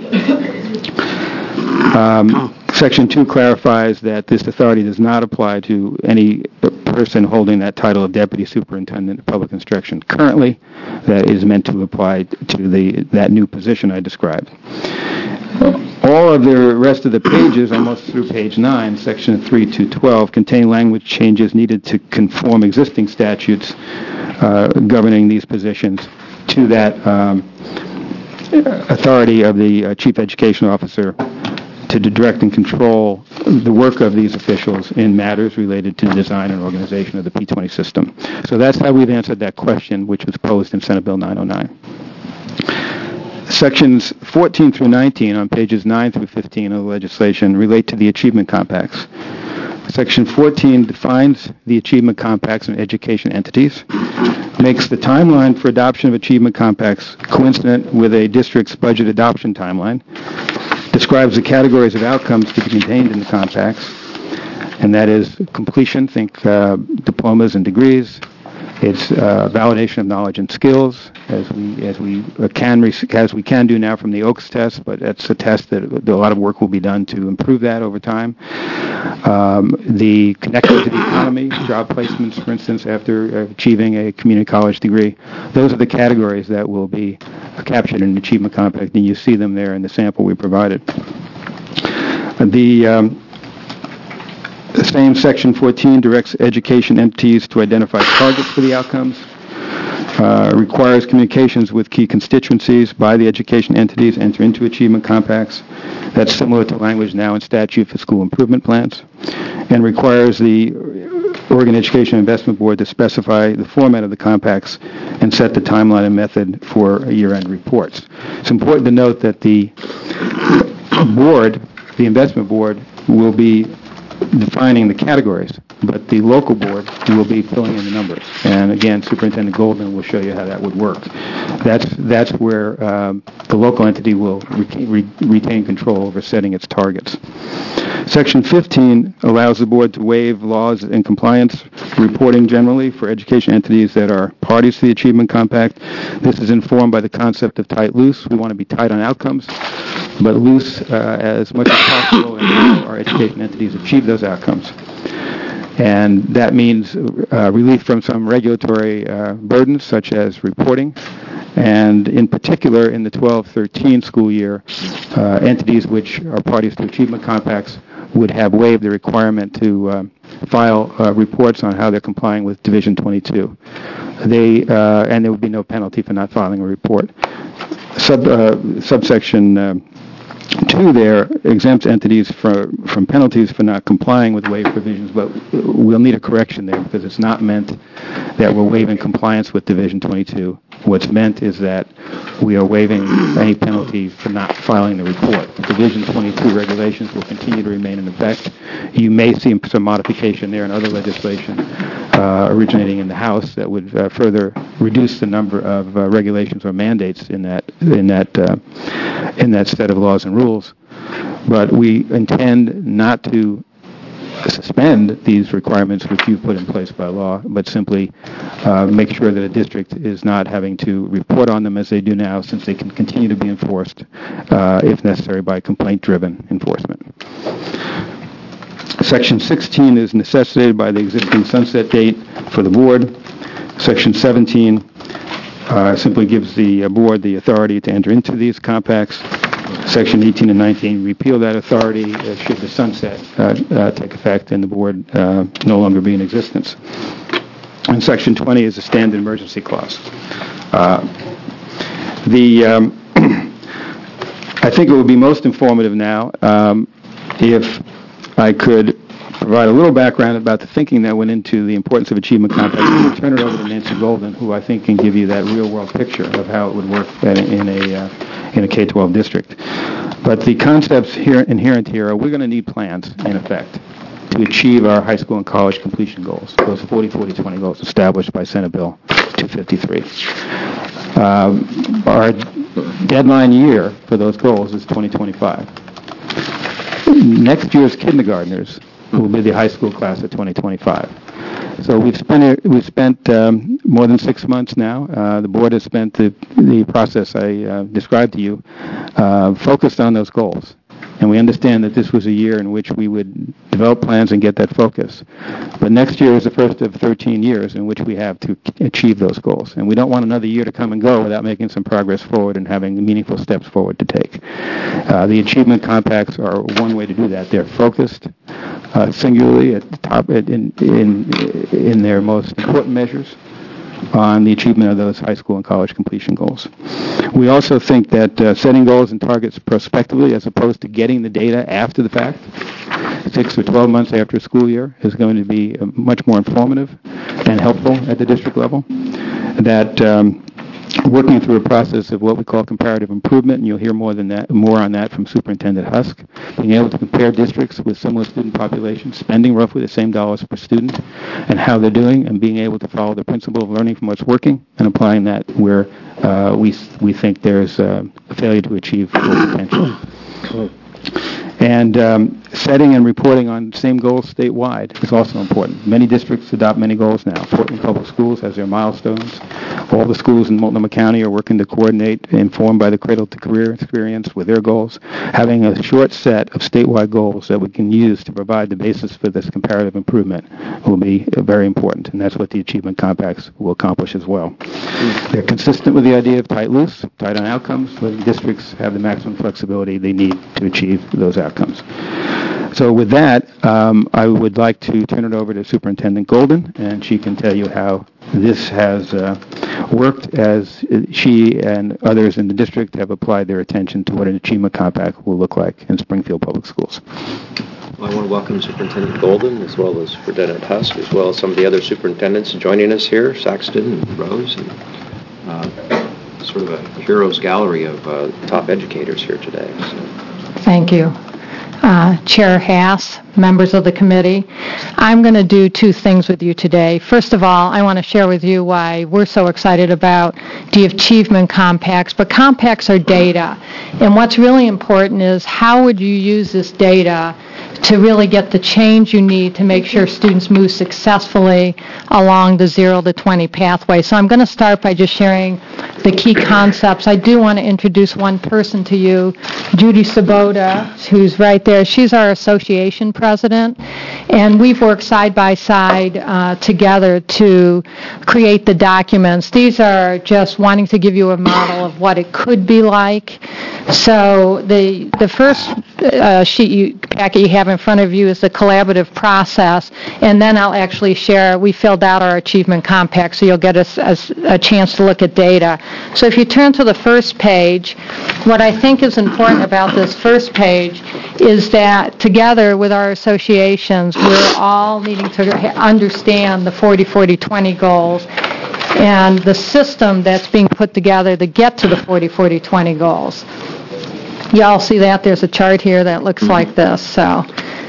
Um, Section two clarifies that this authority does not apply to any person holding that title of Deputy Superintendent of Public Instruction currently. That is meant to apply to the that new position I described. All of the rest of the pages, almost through page nine, section three to twelve, contain language changes needed to conform existing statutes uh, governing these positions to that um, authority of the uh, Chief Education Officer to direct and control the work of these officials in matters related to design and organization of the P twenty system. So that's how we've answered that question, which was posed in Senate Bill nine oh nine. Sections fourteen through nineteen on pages nine through fifteen of the legislation relate to the achievement compacts. Section fourteen defines the achievement compacts and education entities, makes the timeline for adoption of achievement compacts coincident with a district's budget adoption timeline, describes the categories of outcomes to be contained in the compacts, and that is completion, think uh, diplomas and degrees. It's uh, validation of knowledge and skills, as we as we can as we can do now from the O A K S test, but that's a test that, that a lot of work will be done to improve that over time. Um, the connection to the economy, job placements, for instance, after achieving a community college degree, those are the categories that will be captured in an achievement compact, and you see them there in the sample we provided. The um, The same Section fourteen directs education entities to identify targets for the outcomes, uh, requires communications with key constituencies by the education entities, enter into achievement compacts. That's similar to language now in statute for school improvement plans, and requires the Oregon Education Investment Board to specify the format of the compacts and set the timeline and method for year-end reports. It's important to note that the board, the investment board, will be defining the categories, but the local board will be filling in the numbers. And again, Superintendent Golden will show you how that would work. That's that's where um, the local entity will re- re- retain control over setting its targets. Section fifteen allows the board to waive laws and compliance reporting generally for education entities that are parties to the Achievement Compact. This is informed by the concept of tight-loose. We want to be tight on outcomes, but loose uh, as much as possible and how our education entities achieve those outcomes. And that means uh, relief from some regulatory uh, burdens, such as reporting, and in particular, in the twelve thirteen school year, uh, entities which are parties to achievement compacts would have waived the requirement to uh, file uh, reports on how they're complying with Division twenty-two. They uh, and there would be no penalty for not filing a report. Sub, uh, subsection uh, two there exempts entities for, from penalties for not complying with waive provisions, but we'll need a correction there because it's not meant that we're waiving compliance with Division twenty-two. What's meant is that we are waiving any penalty for not filing the report. The Division twenty-two regulations will continue to remain in effect. You may see some modification there in other legislation uh, originating in the House that would uh, further reduce the number of uh, regulations or mandates in that in that uh, in that set of laws and rules. But we intend not to suspend these requirements which you've put in place by law, but simply uh, make sure that a district is not having to report on them as they do now, since they can continue to be enforced, uh, if necessary, by complaint-driven enforcement. Section sixteen is necessitated by the existing sunset date for the board. Section seventeen uh, simply gives the uh, board the authority to enter into these compacts. Section eighteen and nineteen repeal that authority uh, should the sunset uh, uh, take effect and the board uh, no longer be in existence. And Section twenty is a standard emergency clause. Uh, the um, I think it would be most informative now um, if I could provide a little background about the thinking that went into the importance of achievement compacts. I'll turn it over to Nancy Golden, who I think can give you that real-world picture of how it would work in a uh, in a K twelve district. But the concepts here inherent here are we're going to need plans, in effect, to achieve our high school and college completion goals, those forty forty twenty goals established by Senate Bill two fifty-three. Um, our deadline year for those goals is twenty twenty-five. Next year's kindergartners will be the high school class of twenty twenty-five. So we've spent we've spent um, more than six months now. Uh, the board has spent the the process I uh, described to you, uh, focused on those goals. And we understand that this was a year in which we would develop plans and get that focus. But next year is the first of thirteen years in which we have to achieve those goals. And we don't want another year to come and go without making some progress forward and having meaningful steps forward to take. Uh, the achievement compacts are one way to do that. They're focused uh, singularly at the top in, in, in their most important measures on the achievement of those high school and college completion goals. We also think that uh, setting goals and targets prospectively as opposed to getting the data after the fact, six or twelve months after a school year, is going to be uh, much more informative and helpful at the district level. That um, working through a process of what we call comparative improvement, and you'll hear more than that, more on that from Superintendent Husk, being able to compare districts with similar student populations, spending roughly the same dollars per student, and how they're doing, and being able to follow the principle of learning from what's working and applying that where uh, we we think there's uh, a failure to achieve full potential. And um, setting and reporting on same goals statewide is also important. Many districts adopt many goals now. Portland Public Schools has their milestones. All the schools in Multnomah County are working to coordinate, informed by the Cradle to Career experience with their goals. Having a short set of statewide goals that we can use to provide the basis for this comparative improvement will be uh, very important, and that's what the Achievement Compacts will accomplish as well. They're consistent with the idea of tight-loose, tight on outcomes, letting districts have the maximum flexibility they need to achieve those outcomes. So with that, um, I would like to turn it over to Superintendent Golden, and she can tell you how this has uh, worked as she and others in the district have applied their attention to what an achievement compact will look like in Springfield Public Schools. Well, I want to welcome Superintendent Golden, as well as Superintendent Husk, as well as some of the other superintendents joining us here, Saxton and Rose, and uh, sort of a heroes gallery of uh, top educators here today. So. Thank you. Uh, Chair Haas, members of the committee, I'm going to do two things with you today. First of all, I want to share with you why we're so excited about the achievement compacts, but compacts are data, and what's really important is how would you use this data to really get the change you need to make sure students move successfully along the zero to twenty pathway. So I'm going to start by just sharing the key concepts. I do want to introduce one person to you, Judy Sabota, who's right there. She's our association president, and we've worked side by side uh, together to create the documents. These are just wanting to give you a model of what it could be like. So the the first uh, sheet you, packet you have in front of you is the collaborative process, and then I'll actually share, we filled out our achievement compact, so you'll get a, a, a chance to look at data. So if you turn to the first page, what I think is important about this first page is that together with our associations, we're all needing to understand the forty forty twenty goals and the system that's being put together to get to the forty forty twenty goals. You all see that? There's a chart here that looks like this. So,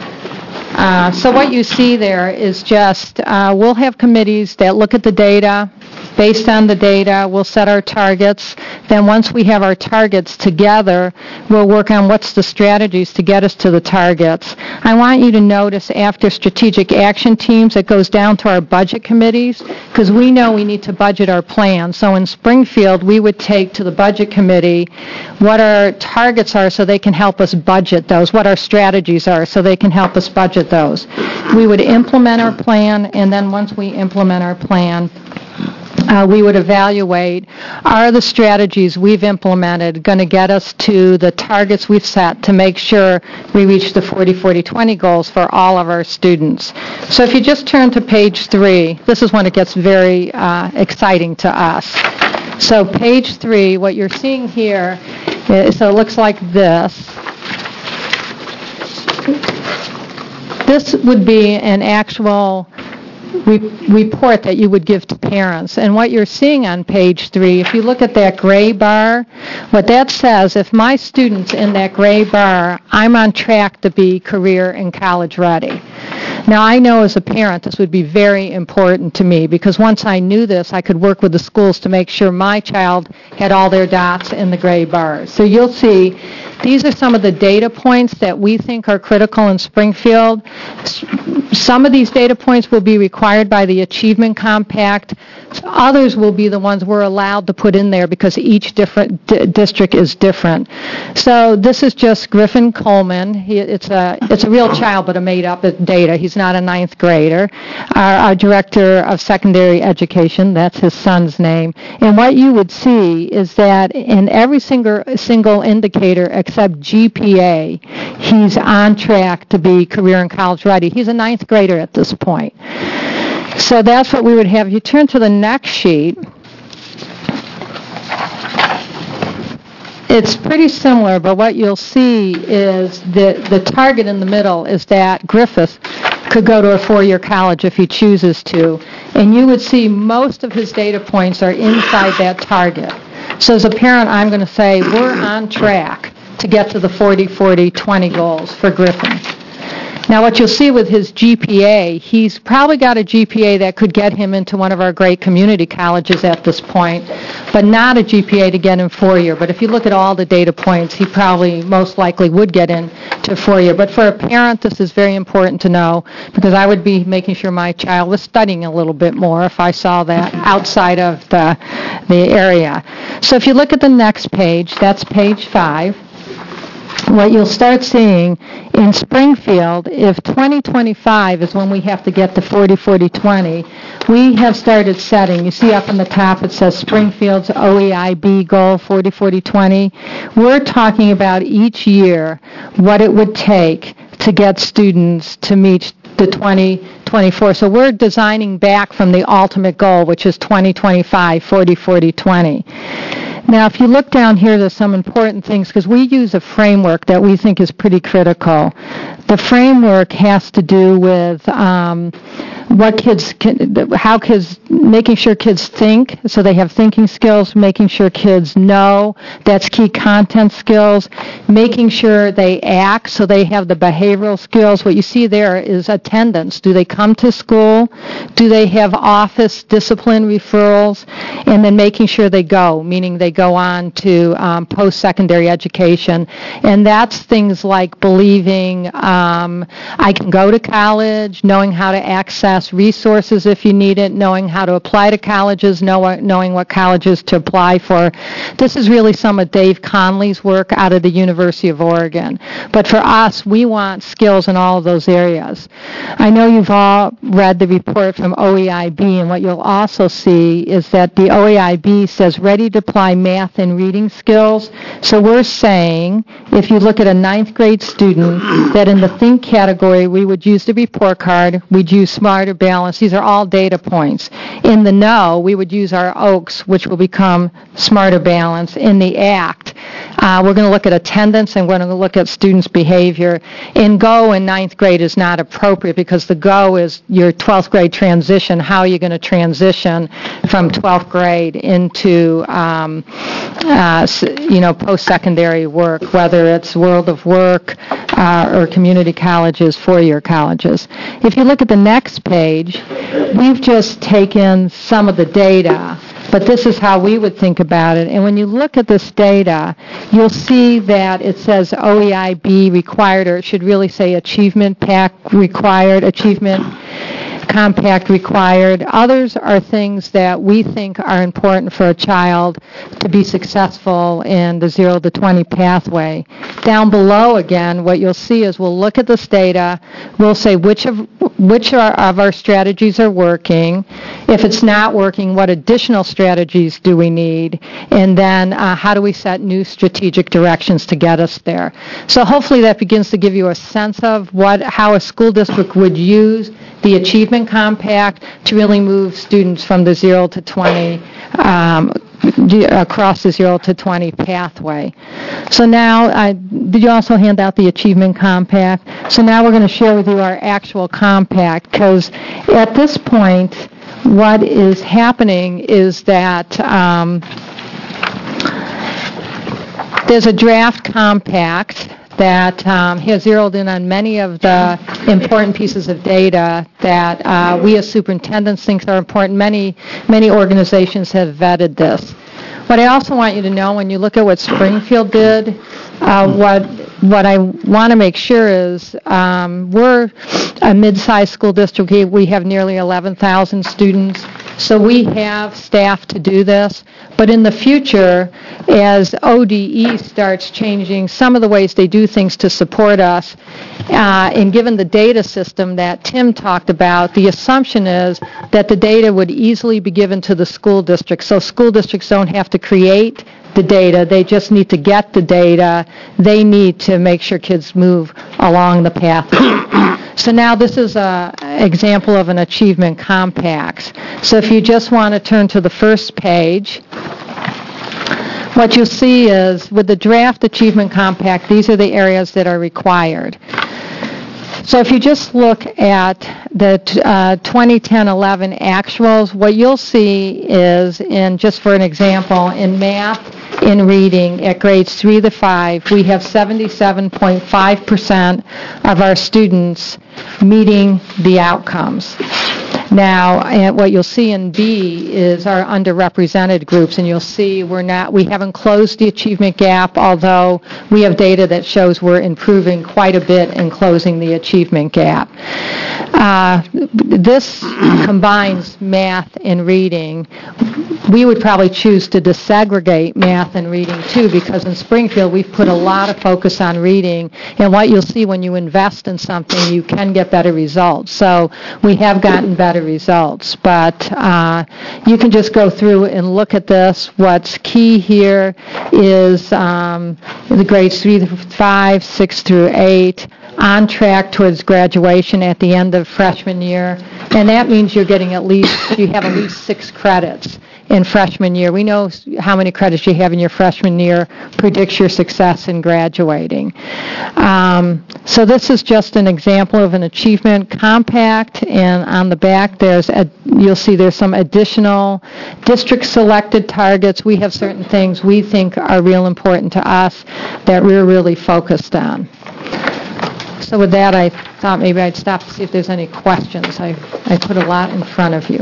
uh, so what you see there is just uh, we'll have committees that look at the data. Based on the data, we'll set our targets. Then once we have our targets together, we'll work on what's the strategies to get us to the targets. I want you to notice after strategic action teams, it goes down to our budget committees, because we know we need to budget our plan. So in Springfield, we would take to the budget committee what our targets are so they can help us budget those, what our strategies are so they can help us budget those. We would implement our plan, and then once we implement our plan, Uh, we would evaluate, are the strategies we've implemented going to get us to the targets we've set to make sure we reach the forty forty twenty goals for all of our students. So if you just turn to page three, this is when it gets very uh, exciting to us. So page three, what you're seeing here, is, so it looks like this. This would be an actual Re- report that you would give to parents. And what you're seeing on page three, if you look at that gray bar, what that says, if my student's in that gray bar, I'm on track to be career and college ready. Now, I know as a parent this would be very important to me, because once I knew this, I could work with the schools to make sure my child had all their dots in the gray bars. So you'll see these are some of the data points that we think are critical in Springfield. Some of these data points will be required by the Achievement Compact. Others will be the ones we're allowed to put in there because each different d- district is different. So this is just Griffin Coleman. He, it's a it's a real child, but a made-up data. He's not a ninth grader. Our, our director of secondary education, that's his son's name. And what you would see is that in every single single indicator except G P A, he's on track to be career and college ready. He's a ninth grader at this point. So that's what we would have. If you turn to the next sheet, it's pretty similar, but what you'll see is that the target in the middle is that Griffith could go to a four-year college if he chooses to. And you would see most of his data points are inside that target. So as a parent, I'm going to say we're on track to get to the forty forty twenty goals for Griffin. Now, what you'll see with his G P A, he's probably got a G P A that could get him into one of our great community colleges at this point, but not a G P A to get in four-year. But if you look at all the data points, he probably most likely would get into four-year. But for a parent, this is very important to know, because I would be making sure my child was studying a little bit more if I saw that outside of the, the area. So if you look at the next page, that's page five. What you'll start seeing in Springfield, if twenty twenty-five is when we have to get to forty forty twenty, we have started setting, you see up on the top it says Springfield's O E I B goal forty forty twenty. We're talking about each year what it would take to get students to meet the twenty twenty-four. So we're designing back from the ultimate goal, which is twenty twenty-five, forty, forty, twenty. Now, if you look down here, there's some important things, because we use a framework that we think is pretty critical. The framework has to do with um, what kids can, how kids, making sure kids think, so they have thinking skills, making sure kids know, that's key content skills, making sure they act, so they have the behavioral skills. What you see there is attendance. Do they come to school? Do they have office discipline referrals? And then making sure they go, meaning they go on to um, post-secondary education. And that's things like believing um, I can go to college, knowing how to access resources if you need it, knowing how to apply to colleges, know, knowing what colleges to apply for. This is really some of Dave Conley's work out of the University of Oregon. But for us, we want skills in all of those areas. I know you've all read the report from O E I B, and what you'll also see is that the O E I B says ready to apply math and reading skills. So we're saying, if you look at a ninth grade student, that in the think category, we would use the report card, we'd use smarter balance. These are all data points. In the know, we would use our O A Ks, which will become smarter balance. In the act, uh, we're going to look at attendance and we're going to look at students' behavior. In go in ninth grade is not appropriate because the go is your twelfth grade transition. How are you going to transition from twelfth grade into, um, uh, you know, post-secondary work, whether it's World of Work uh, or community colleges, four-year colleges. If you look at the next page, we've just taken some of the data, but this is how we would think about it. And when you look at this data, you'll see that it says O E I B required, or it should really say achievement pack required, achievement compact required. Others are things that we think are important for a child to be successful in the zero to twenty pathway. Down below, again, what you'll see is we'll look at this data, we'll say which of which are, of our strategies are working. If it's not working, what additional strategies do we need? And then uh, how do we set new strategic directions to get us there? So hopefully that begins to give you a sense of what how a school district would use the Achievement Compact to really move students from the zero to twenty, um, across the zero to twenty pathway. So now, uh, did you also hand out the Achievement Compact? So now we're going to share with you our actual compact, because at this point, what is happening is that um, there's a draft compact that um, has zeroed in on many of the important pieces of data that uh, we as superintendents think are important. Many, many organizations have vetted this. What I also want you to know, when you look at what Springfield did, uh, what what I want to make sure is um, we're a mid-sized school district. We have nearly eleven thousand students, so we have staff to do this. But in the future, as O D E starts changing some of the ways they do things to support us, uh, and given the data system that Tim talked about, the assumption is that the data would easily be given to the school districts. So school districts don't have to create the data. They just need to get the data. They need to make sure kids move along the path. So now this is an example of an achievement compact. So if you just want to turn to the first page, what you'll see is with the draft achievement compact, these are the areas that are required. So if you just look at the uh, twenty ten eleven actuals, what you'll see is, in just for an example, in math, in reading, at grades three to five, we have seventy-seven point five percent of our students meeting the outcomes. Now, and what you'll see in B is our underrepresented groups, and you'll see we're not, we haven't closed the achievement gap, although we have data that shows we're improving quite a bit in closing the achievement gap. Uh, this combines math and reading. We would probably choose to desegregate math math and reading too, because in Springfield we've put a lot of focus on reading, and what you'll see when you invest in something, you can get better results. So we have gotten better results, but uh, you can just go through and look at this. What's key here is um, the grades three through five, six through eight, on track towards graduation at the end of freshman year, and that means you're getting at least, you have at least six credits in freshman year. We know how many credits you have in your freshman year predicts your success in graduating. Um, so this is just an example of an achievement compact, and on the back there's a, you'll see there's some additional district selected targets. We have certain things we think are real important to us that we're really focused on. So with that, I thought maybe I'd stop to see if there's any questions. I, I put a lot in front of you.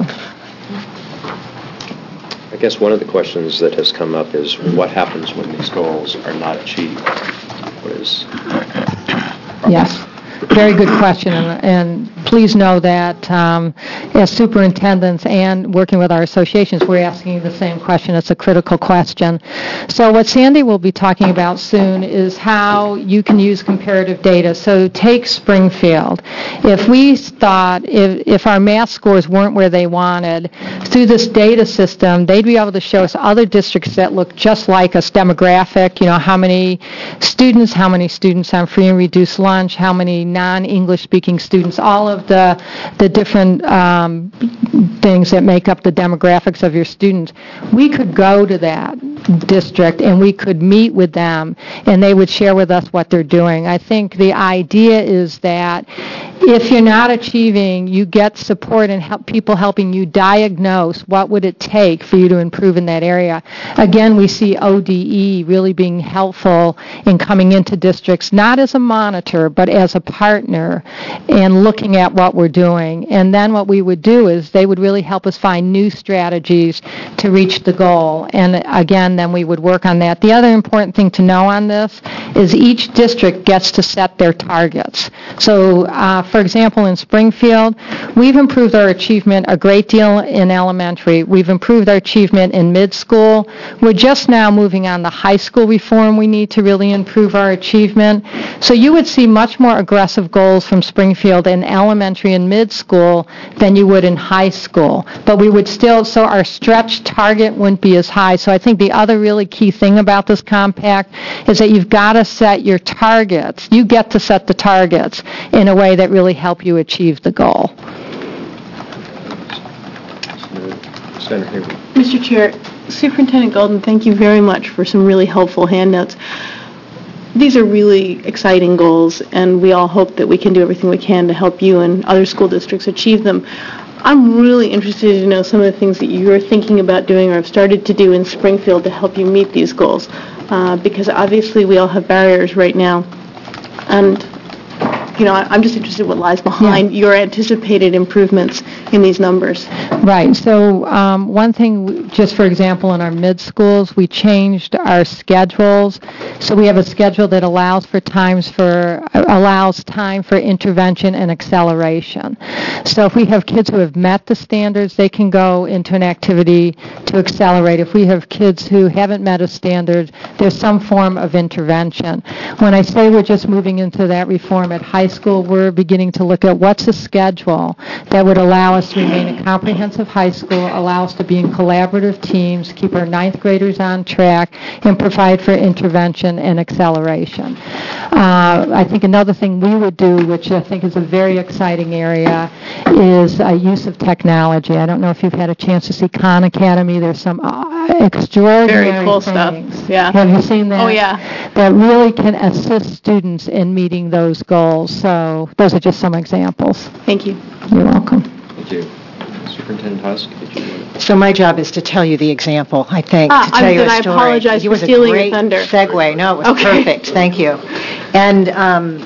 I guess one of the questions that has come up is what happens when these goals are not achieved? What is... Yes. Very good question, and, and please know that um, as superintendents and working with our associations, we're asking you the same question. It's a critical question. So what Sandy will be talking about soon is how you can use comparative data. So take Springfield. If we thought, if, if our math scores weren't where they wanted, through this data system, they'd be able to show us other districts that look just like us, demographic, you know, how many students, how many students on free and reduced lunch, how many non-English speaking students, all of the the different um, things that make up the demographics of your students. We could go to that district and we could meet with them and they would share with us what they're doing. I think the idea is that if you're not achieving, you get support and help people helping you diagnose what would it take for you to improve in that area. Again, we see O D E really being helpful in coming into districts, not as a monitor, but as a partner and looking at what we're doing. And then what we would do is they would really help us find new strategies to reach the goal. And again, then we would work on that. The other important thing to know on this is each district gets to set their targets. So, uh, for example, in Springfield, we've improved our achievement a great deal in elementary. We've improved our achievement in mid-school. We're just now moving on the high school reform. We need to really improve our achievement. So you would see much more aggressive goals from Springfield in elementary and mid-school than you would in high school. But we would still, so our stretch target wouldn't be as high. So I think the other really key thing about this compact is that you've got to set your targets. You get to set the targets in a way that really help you achieve the goal. Mister Chair, Superintendent Golden, thank you very much for some really helpful handouts. These are really exciting goals, and we all hope that we can do everything we can to help you and other school districts achieve them. I'm really interested to know some of the things that you're thinking about doing or have started to do in Springfield to help you meet these goals, uh, because obviously we all have barriers right now. And you know, I'm just interested in what lies behind yeah. your anticipated improvements in these numbers. Right. So um, one thing, just for example, in our mid-schools, we changed our schedules. So we have a schedule that allows for times for allows time for intervention and acceleration. So if we have kids who have met the standards, they can go into an activity to accelerate. If we have kids who haven't met a standard, there's some form of intervention. When I say we're just moving into that reform at high school, we're beginning to look at what's a schedule that would allow us to remain a comprehensive high school, allow us to be in collaborative teams, keep our ninth graders on track, and provide for intervention and acceleration. Uh, I think another thing we would do, which I think is a very exciting area, is uh, use of technology. I don't know if you've had a chance to see Khan Academy. There's some uh, extraordinary Very cool things. stuff. Yeah. Have you seen that? Oh, yeah. That really can assist students in meeting those goals. So those are just some examples. Thank you. You're welcome. Thank you. Superintendent Husk, did you want to... So my job is to tell you the example, I think, ah, to tell I you a I story. apologize it for stealing your was a thunder. great segue. No, it was okay. perfect. Thank you. And um,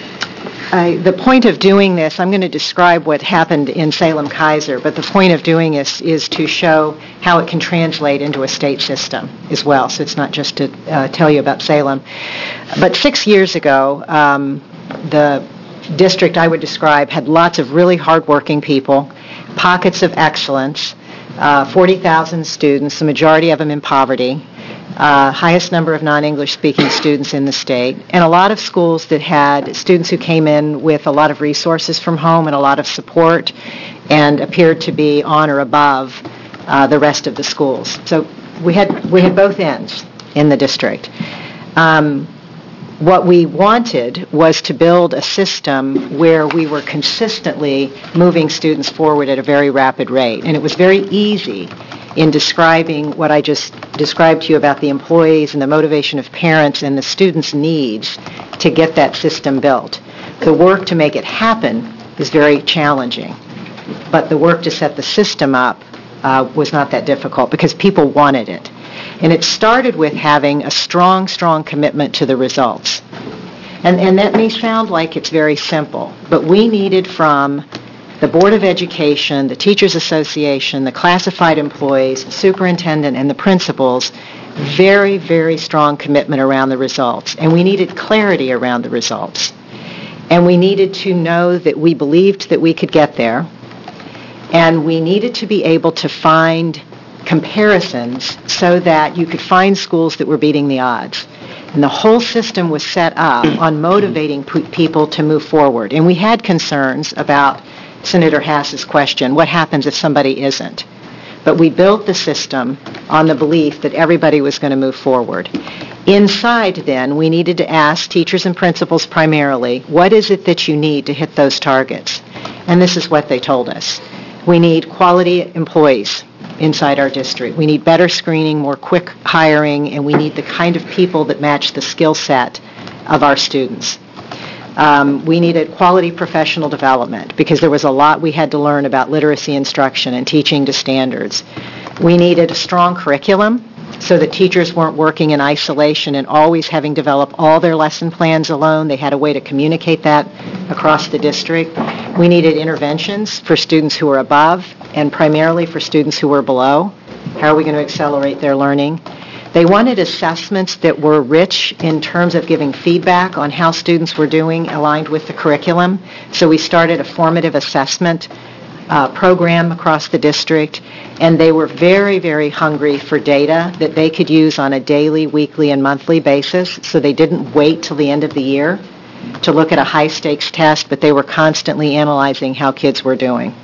I, the point of doing this, I'm going to describe what happened in Salem-Keizer, but the point of doing this is to show how it can translate into a state system as well. So it's not just to uh, tell you about Salem. But six years ago, um, the district I would describe had lots of really hardworking people, pockets of excellence, uh, forty thousand students, the majority of them in poverty. uh, highest number of non-English speaking students in the state, and a lot of schools that had students who came in with a lot of resources from home and a lot of support and appeared to be on or above uh, the rest of the schools. So we had we had both ends in the district. Um, what we wanted was to build a system where we were consistently moving students forward at a very rapid rate, and it was very easy in describing what I just described to you about the employees and the motivation of parents and the students' needs to get that system built. The work to make it happen is very challenging, but the work to set the system up uh, was not that difficult because people wanted it. And it started with having a strong, strong commitment to the results. And, and that may sound like it's very simple, but we needed from the Board of Education, the Teachers Association, the classified employees, the superintendent, and the principals, very, very strong commitment around the results. And we needed clarity around the results. And we needed to know that we believed that we could get there. And we needed to be able to find comparisons so that you could find schools that were beating the odds. And the whole system was set up on motivating p- people to move forward. And we had concerns about Senator Hass's question, what happens if somebody isn't? But we built the system on the belief that everybody was going to move forward. Inside, then, we needed to ask teachers and principals primarily, what is it that you need to hit those targets? And this is what they told us. We need quality employees inside our district. We need better screening, more quick hiring, and we need the kind of people that match the skill set of our students. Um, we needed quality professional development because there was a lot we had to learn about literacy instruction and teaching to standards. We needed a strong curriculum so that teachers weren't working in isolation and always having developed all their lesson plans alone. They had a way to communicate that across the district. We needed interventions for students who were above and primarily for students who were below. How are we going to accelerate their learning? They wanted assessments that were rich in terms of giving feedback on how students were doing aligned with the curriculum. So we started a formative assessment uh, program across the district, and they were very, very hungry for data that they could use on a daily, weekly, and monthly basis. So they didn't wait till the end of the year to look at a high-stakes test, but they were constantly analyzing how kids were doing.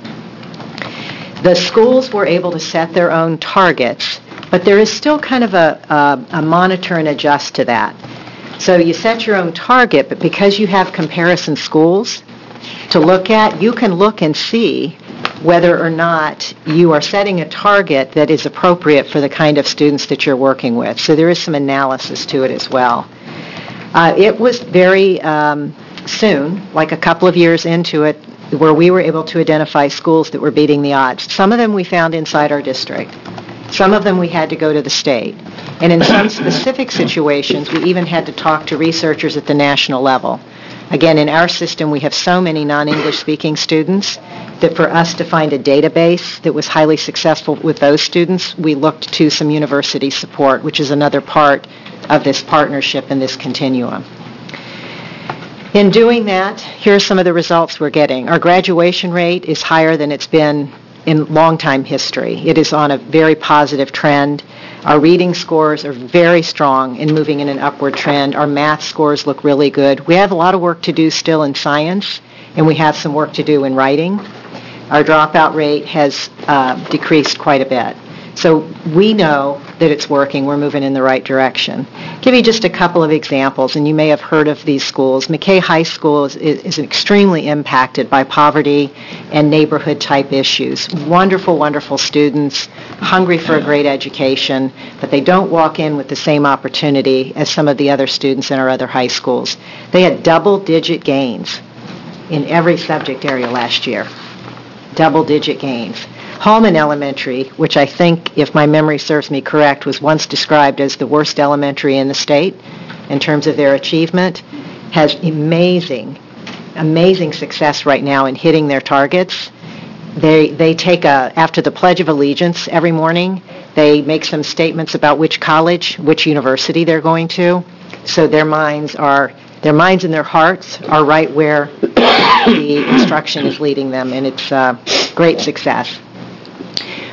The schools were able to set their own targets, but there is still kind of a, a, a monitor and adjust to that. So you set your own target, but because you have comparison schools to look at, you can look and see whether or not you are setting a target that is appropriate for the kind of students that you're working with. So there is some analysis to it as well. Uh, it was very um, soon, like a couple of years into it, where we were able to identify schools that were beating the odds. Some of them we found inside our district. Some of them we had to go to the state. And in some specific situations, we even had to talk to researchers at the national level. Again, in our system, we have so many non-English speaking students that for us to find a database that was highly successful with those students, we looked to some university support, which is another part of this partnership and this continuum. In doing that, here are some of the results we're getting. Our graduation rate is higher than it's been in long-time history. It is on a very positive trend. Our reading scores are very strong and moving in an upward trend. Our math scores look really good. We have a lot of work to do still in science, and we have some work to do in writing. Our dropout rate has uh, decreased quite a bit. So we know that it's working. We're moving in the right direction. Give you just a couple of examples, and you may have heard of these schools. McKay High School is, is extremely impacted by poverty and neighborhood-type issues. Wonderful, wonderful students, hungry for a great education, but they don't walk in with the same opportunity as some of the other students in our other high schools. They had double-digit gains in every subject area last year. Double-digit gains. Hallman Elementary, which I think, if my memory serves me correct, was once described as the worst elementary in the state in terms of their achievement, has amazing, amazing success right now in hitting their targets. They they take a, after the Pledge of Allegiance every morning, they make some statements about which college, which university they're going to. So their minds are, their minds and their hearts are right where the instruction is leading them, and it's a great success.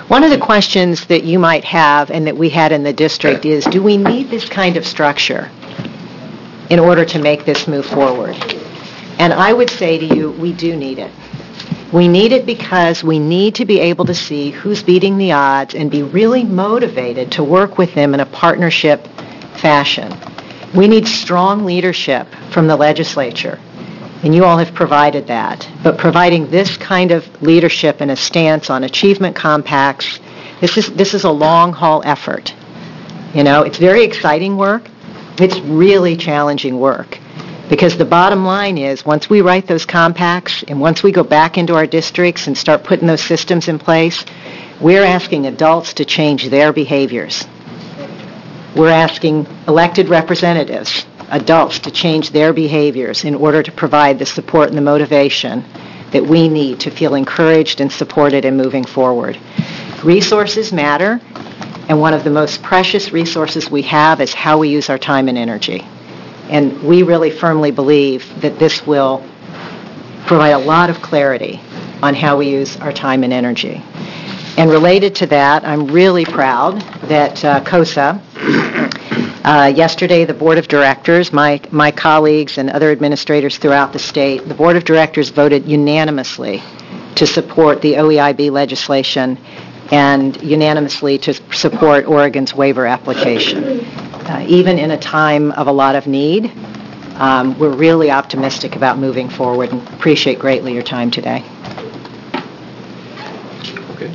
One of the questions that you might have and that we had in the district is, do we need this kind of structure in order to make this move forward? And I would say to you, we do need it. We need it because we need to be able to see who's beating the odds and be really motivated to work with them in a partnership fashion. We need strong leadership from the legislature, and you all have provided that. But providing this kind of leadership and a stance on achievement compacts, this is this is a long-haul effort. You know, it's very exciting work. It's really challenging work. Because the bottom line is, once we write those compacts and once we go back into our districts and start putting those systems in place, we're asking adults to change their behaviors. We're asking elected representatives, adults, to change their behaviors in order to provide the support and the motivation that we need to feel encouraged and supported in moving forward. Resources matter, and one of the most precious resources we have is how we use our time and energy. And we really firmly believe that this will provide a lot of clarity on how we use our time and energy. And related to that, I'm really proud that uh, COSA, uh, yesterday the Board of Directors, my, my colleagues and other administrators throughout the state, the Board of Directors voted unanimously to support the O E I B legislation and unanimously to support Oregon's waiver application. Uh, even in a time of a lot of need, um, we're really optimistic about moving forward and appreciate greatly your time today. Okay.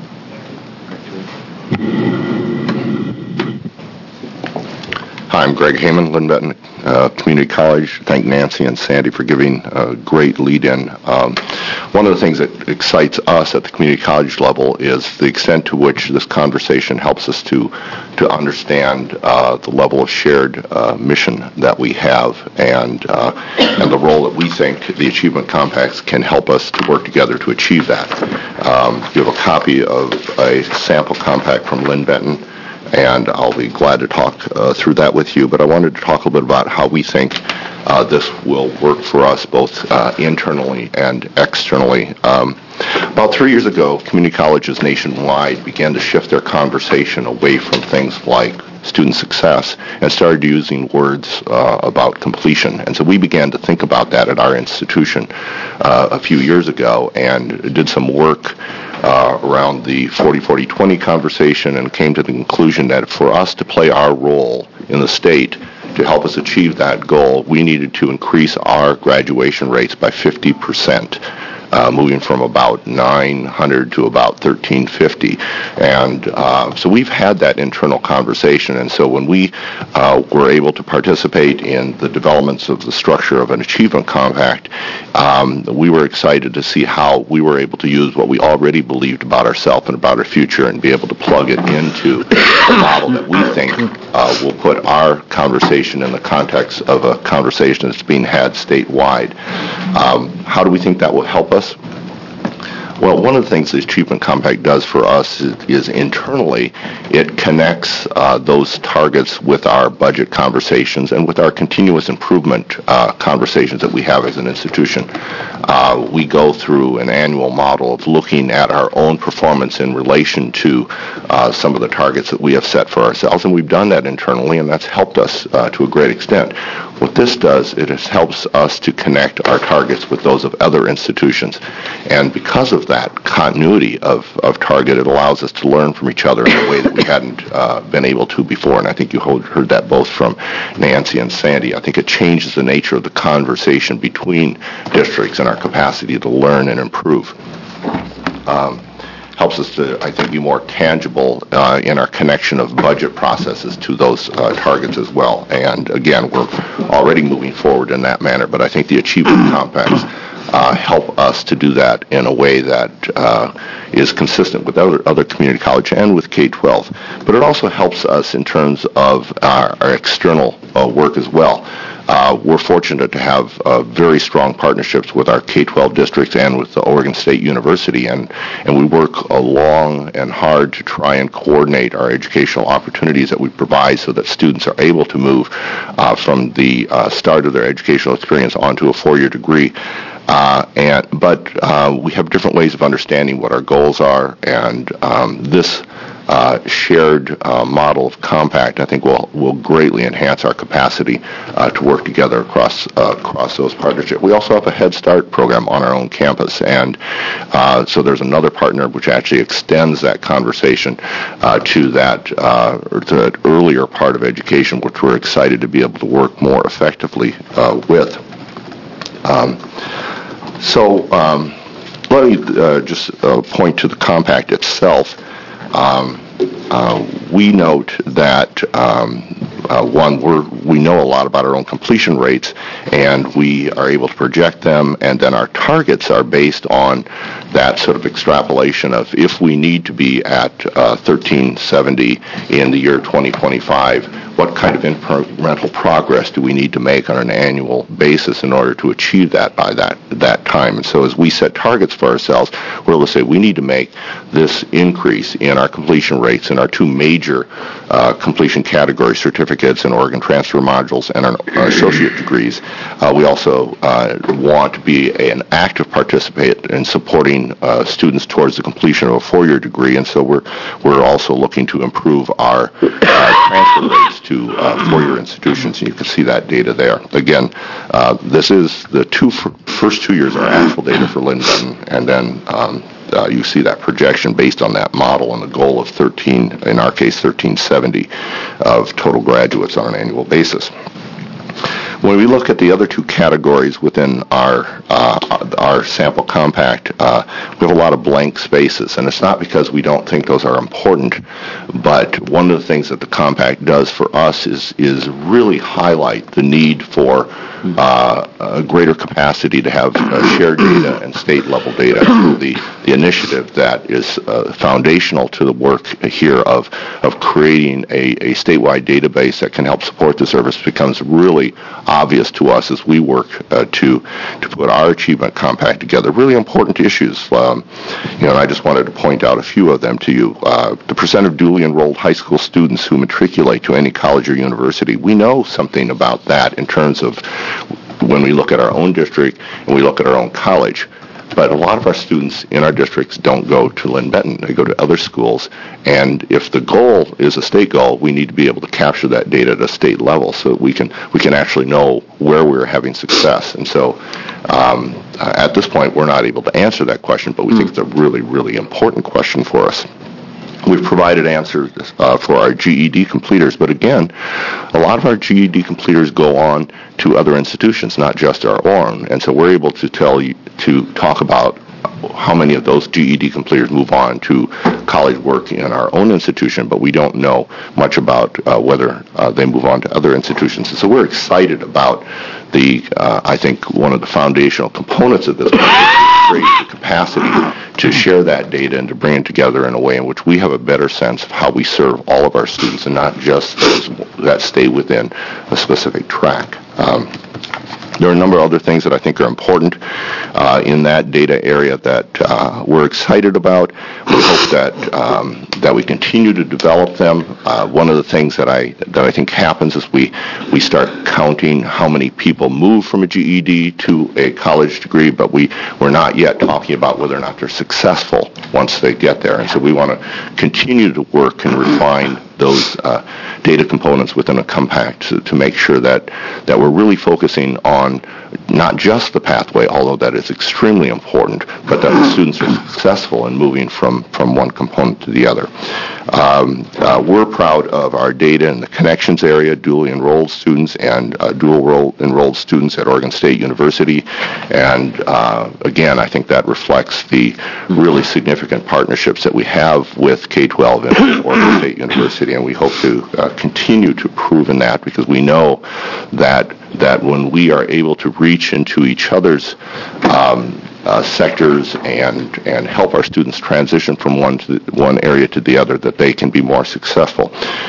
Hi, I'm Greg Heyman, Lynn Benton uh, Community College. Thank Nancy and Sandy for giving a great lead-in. Um, one of the things that excites us at the community college level is the extent to which this conversation helps us to to understand uh, the level of shared uh, mission that we have and uh, and the role that we think the Achievement Compacts can help us to work together to achieve that. Um, you have a copy of a sample compact from Lynn Benton, and I'll be glad to talk uh, through that with you. But I wanted to talk a little bit about how we think uh, this will work for us both uh, internally and externally. Um, about three years ago, community colleges nationwide began to shift their conversation away from things like student success and started using words uh, about completion. And so we began to think about that at our institution uh, a few years ago and did some work Uh, around the forty forty twenty conversation and came to the conclusion that for us to play our role in the state to help us achieve that goal, we needed to increase our graduation rates by fifty percent. Uh, moving from about nine hundred to about thirteen fifty. And uh, so we've had that internal conversation. And so when we uh, were able to participate in the developments of the structure of an achievement compact, um, we were excited to see how we were able to use what we already believed about ourselves and about our future and be able to plug it into a model that we think uh, will put our conversation in the context of a conversation that's being had statewide. Um, how do we think that will help us? Well, one of the things the Achievement Compact does for us is, is internally, it connects uh, those targets with our budget conversations and with our continuous improvement uh, conversations that we have as an institution. Uh, we go through an annual model of looking at our own performance in relation to uh, some of the targets that we have set for ourselves, and we've done that internally, and that's helped us uh, to a great extent. What this does, it is, helps us to connect our targets with those of other institutions, and because of that continuity of, of target, it allows us to learn from each other in a way that we hadn't uh, been able to before, and I think you heard that both from Nancy and Sandy. I think it changes the nature of the conversation between districts and our capacity to learn and improve. Um, helps us to, I think, be more tangible uh, in our connection of budget processes to those uh, targets as well. And again, we're already moving forward in that manner, but I think the Achievement Compacts uh, help us to do that in a way that uh, is consistent with other, other community college and with K twelve. But it also helps us in terms of our, our external uh, work as well. Uh, we're fortunate to have uh, very strong partnerships with our K twelve districts and with the Oregon State University, and, and we work uh, long and hard to try and coordinate our educational opportunities that we provide so that students are able to move uh, from the uh, start of their educational experience onto a four-year degree. Uh, and but uh, we have different ways of understanding what our goals are, and um, this uh, shared uh, model of compact, I think, will will greatly enhance our capacity uh, to work together across uh, across those partnerships. We also have a Head Start program on our own campus, and uh, so there's another partner which actually extends that conversation uh, to that uh, or to that earlier part of education, which we're excited to be able to work more effectively uh, with. Um, so um, let me uh, just uh, point to the compact itself. Um, uh, we note that, um, uh, one, we're, we know a lot about our own completion rates, and we are able to project them, and then our targets are based on that sort of extrapolation of if we need to be at uh, thirteen seventy in the year twenty twenty-five, what kind of incremental progress do we need to make on an annual basis in order to achieve that by that that time? And so as we set targets for ourselves, we're able to say we need to make this increase in our completion rates in our two major uh, completion categories, certificates and organ transfer modules, and our, our associate degrees. Uh, we also uh, want to be a, an active participant in supporting uh, students towards the completion of a four-year degree, and so we're we're also looking to improve our uh, transfer rates to uh, four-year institutions, and you can see that data there. Again, uh, this is the two f- first two years are actual data for Lynn Benton, and then um, uh, you see that projection based on that model and the goal of thirteen, in our case, thirteen seventy of total graduates on an annual basis. When we look at the other two categories within our uh, our sample compact, uh, we have a lot of blank spaces, and it's not because we don't think those are important, but one of the things that the compact does for us is is really highlight the need for uh, a greater capacity to have uh, shared data and state-level data. The the initiative that is uh, foundational to the work here of of creating a, a statewide database that can help support the service becomes really obvious to us as we work uh, to to put our achievement compact together. Really important issues, um, you know. And I just wanted to point out a few of them to you. Uh, the percent of duly enrolled high school students who matriculate to any college or university. We know something about that in terms of when we look at our own district and we look at our own college. But a lot of our students in our districts don't go to Lynn Benton. They go to other schools. And if the goal is a state goal, we need to be able to capture that data at a state level so that we can we can actually know where we're having success. And so um, at this point, we're not able to answer that question, but we think it's a really, really important question for us. We've provided answers uh, for our G E D completers, but again, a lot of our G E D completers go on to other institutions, not just our own, and so we're able to tell you, to talk about how many of those G E D completers move on to college work in our own institution, but we don't know much about uh, whether uh, they move on to other institutions. And so we're excited about the, uh, I think, one of the foundational components of this project is to create the capacity to share that data and to bring it together in a way in which we have a better sense of how we serve all of our students and not just those that stay within a specific track. Um, There are a number of other things that I think are important uh, in that data area that uh, we're excited about. We hope that um, that we continue to develop them. Uh, one of the things that I that I think happens is we we start counting how many people move from a G E D to a college degree, but we we're not yet talking about whether or not they're successful once they get there. And so we want to continue to work and refine those uh, data components within a compact to, to make sure that, that we're really focusing on not just the pathway, although that is extremely important, but that the students are successful in moving from, from one component to the other. Um, uh, we're proud of our data in the connections area, dually enrolled students and uh, dual enrolled students at Oregon State University. And uh, again, I think that reflects the really significant partnerships that we have with K twelve and Oregon State University, and we hope to uh, continue to prove in that because we know that that when we are able to reach into each other's um, uh, sectors and and help our students transition from one to the, one area to the other, that they can be more successful.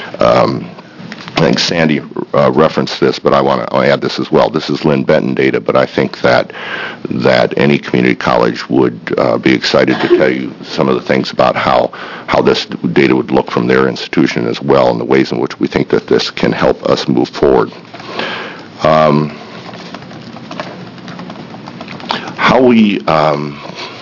Um, I think Sandy uh, referenced this, but I want to add this as well. This is Lynn Benton data, but I think that that any community college would uh, be excited to tell you some of the things about how how this data would look from their institution as well, and the ways in which we think that this can help us move forward. Um, how we, um,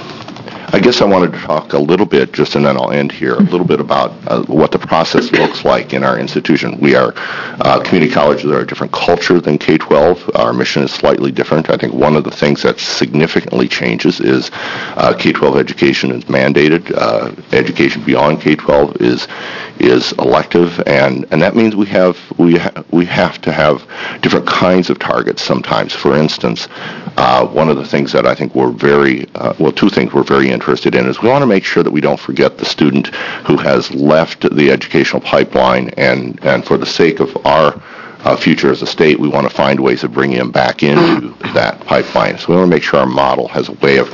I guess I wanted to talk a little bit, just and then I'll end here, a little bit about uh, what the process looks like in our institution. We are, uh, community colleges are a different culture than K twelve. Our mission is slightly different. I think one of the things that significantly changes is uh, K twelve education is mandated. Uh, education beyond K twelve is is elective, and, and that means we have we ha- we have to have different kinds of targets sometimes. For instance, uh, one of the things that I think we're very, uh, well, two things we're very interested in is we want to make sure that we don't forget the student who has left the educational pipeline, and, and for the sake of our uh, future as a state, we want to find ways of bringing them back into that pipeline. So we want to make sure our model has a way of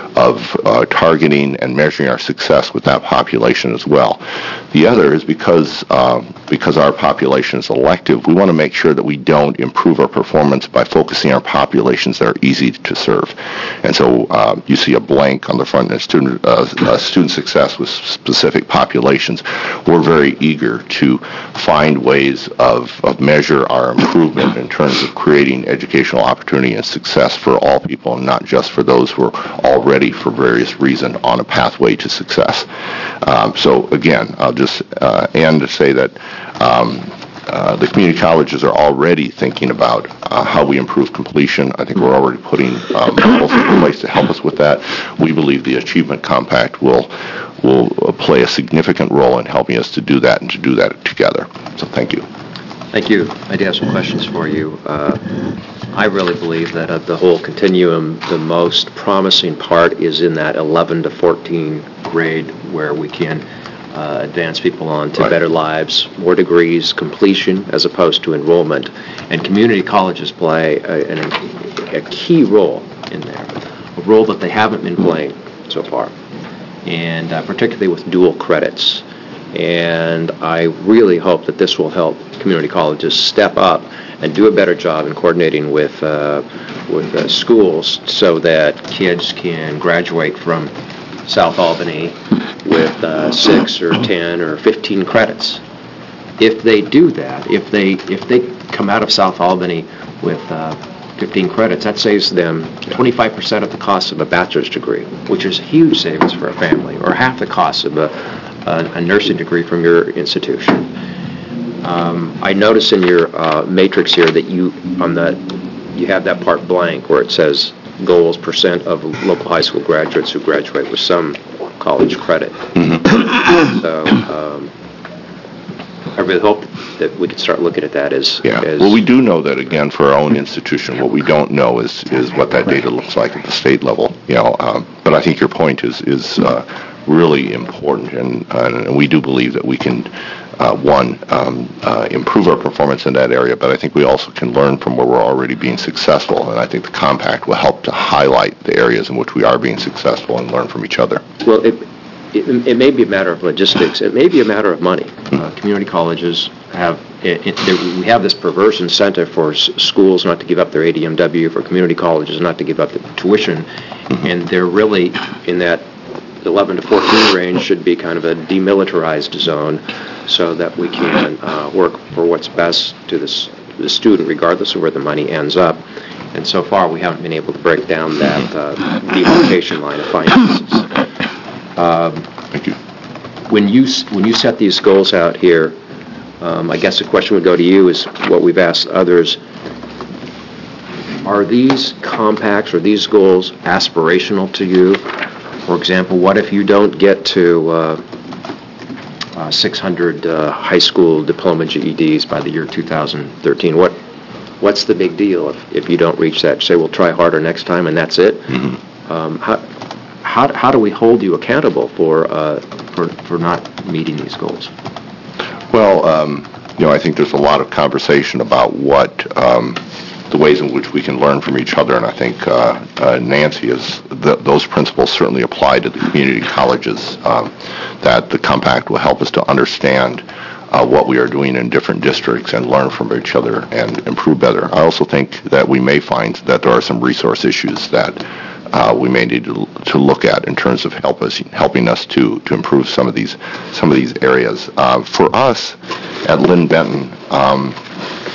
of uh, targeting and measuring our success with that population as well. The other is because uh, because our population is elective, we want to make sure that we don't improve our performance by focusing on populations that are easy to serve. And so uh, you see a blank on the front of student, uh, uh, student success with specific populations. We're very eager to find ways of, of measure our improvement in terms of creating educational opportunity and success for all people, and not just for those who are already, for various reasons, on a pathway to success. Um, so again, I'll just uh, end to say that um, uh, the community colleges are already thinking about uh, how we improve completion. I think we're already putting um, goals in place to help us with that. We believe the Achievement Compact will will play a significant role in helping us to do that and to do that together. So thank you. Thank you. I do have some questions for you. Uh, I really believe that of the whole continuum, the most promising part is in that eleven to fourteen grade, where we can uh, advance people on to Right. better lives, more degrees, completion, as opposed to enrollment. And community colleges play a, a, a key role in there, a role that they haven't been playing so far, and uh, particularly with dual credits. And I really hope that this will help community colleges step up and do a better job in coordinating with uh, with uh, schools, so that kids can graduate from South Albany with uh, six or ten or fifteen credits. If they do that, if they if they come out of South Albany with uh, fifteen credits, that saves them twenty-five percent of the cost of a bachelor's degree, which is huge savings for a family, or half the cost of a, a, a nursing degree from your institution. Um, I notice in your uh, matrix here that you on the you have that part blank where it says goals percent of local high school graduates who graduate with some college credit. Mm-hmm. So um, I really hope that we could start looking at that as, Yeah. as Well, we do know that, again, for our own institution. What we don't know is is what that data looks like at the state level. You know, um, but I think your point is is uh, really important, and, uh, and we do believe that we can. Uh, one, um, uh, improve our performance in that area, but I think we also can learn from where we're already being successful, and I think the Compact will help to highlight the areas in which we are being successful and learn from each other. Well, it, it, it may be a matter of logistics. It may be a matter of money. Uh, community colleges have, it, it, there, we have this perverse incentive for s- schools not to give up their A D M W, for community colleges not to give up the tuition, mm-hmm. and they're really in that eleven to fourteen range should be kind of a demilitarized zone, so that we can uh, work for what's best to this, the student, regardless of where the money ends up. And so far, we haven't been able to break down that uh, demarcation line of finances. Um, Thank you. When you when you set these goals out here, um, I guess the question would go to you is what we've asked others. Are these compacts or these goals aspirational to you? For example, what if you don't get to uh, uh, six hundred uh, high school diploma G E Ds by the year two thousand thirteen? What what's the big deal if, if you don't reach that? Say, we'll try harder next time, and that's it. Mm-hmm. Um, how, how how do we hold you accountable for uh, for for not meeting these goals? Well, um, you know, I think there's a lot of conversation about what um, the ways in which we can learn from each other, and I think uh, uh, Nancy is th- those principles certainly apply to the community colleges. Um, that the Compact will help us to understand uh, what we are doing in different districts and learn from each other and improve better. I also think that we may find that there are some resource issues that uh, we may need to, to look at in terms of help us helping us to to improve some of these some of these areas. Uh, for us at Lynn Benton. Um,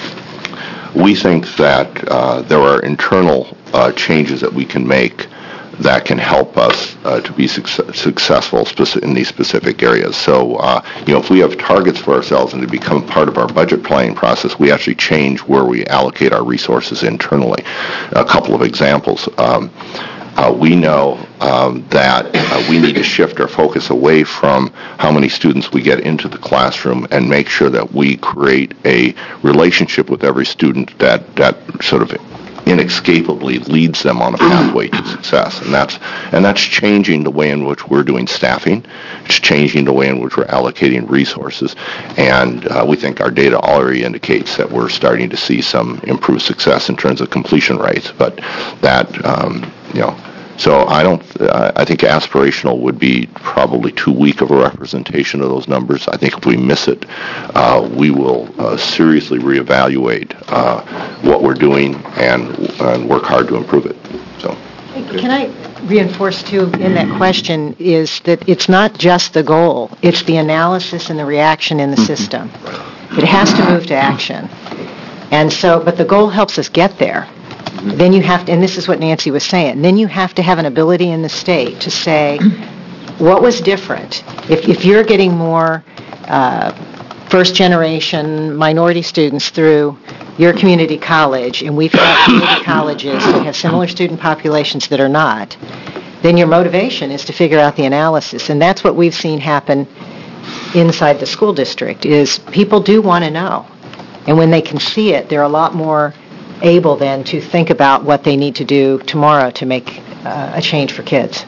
We think that uh, there are internal uh, changes that we can make that can help us uh, to be success- successful speci- in these specific areas. So, uh, you know, if we have targets for ourselves and they become part of our budget planning process, we actually change where we allocate our resources internally. A couple of examples. Um, Uh, we know um, that uh, we need to shift our focus away from how many students we get into the classroom and make sure that we create a relationship with every student that, that sort of inescapably leads them on a pathway to success. And that's and that's changing the way in which we're doing staffing. It's changing the way in which we're allocating resources. And uh, we think our data already indicates that we're starting to see some improved success in terms of completion rates. But that, um, you know, so I don't, uh, I think aspirational would be probably too weak of a representation of those numbers. I think if we miss it, uh, we will uh, seriously reevaluate uh, what we're doing and, and work hard to improve it. So, can I reinforce too in that question is that it's not just the goal, it's the analysis and the reaction in the system. It has to move to action. And so, but the goal helps us get there. Then you have to, and this is what Nancy was saying, then you have to have an ability in the state to say, what was different? If, if you're getting more uh, first-generation minority students through your community college, and we've got community colleges that have similar student populations that are not, then your motivation is to figure out the analysis. And that's what we've seen happen inside the school district, is people do want to know. And when they can see it, they're a lot more able then to think about what they need to do tomorrow to make uh, a change for kids.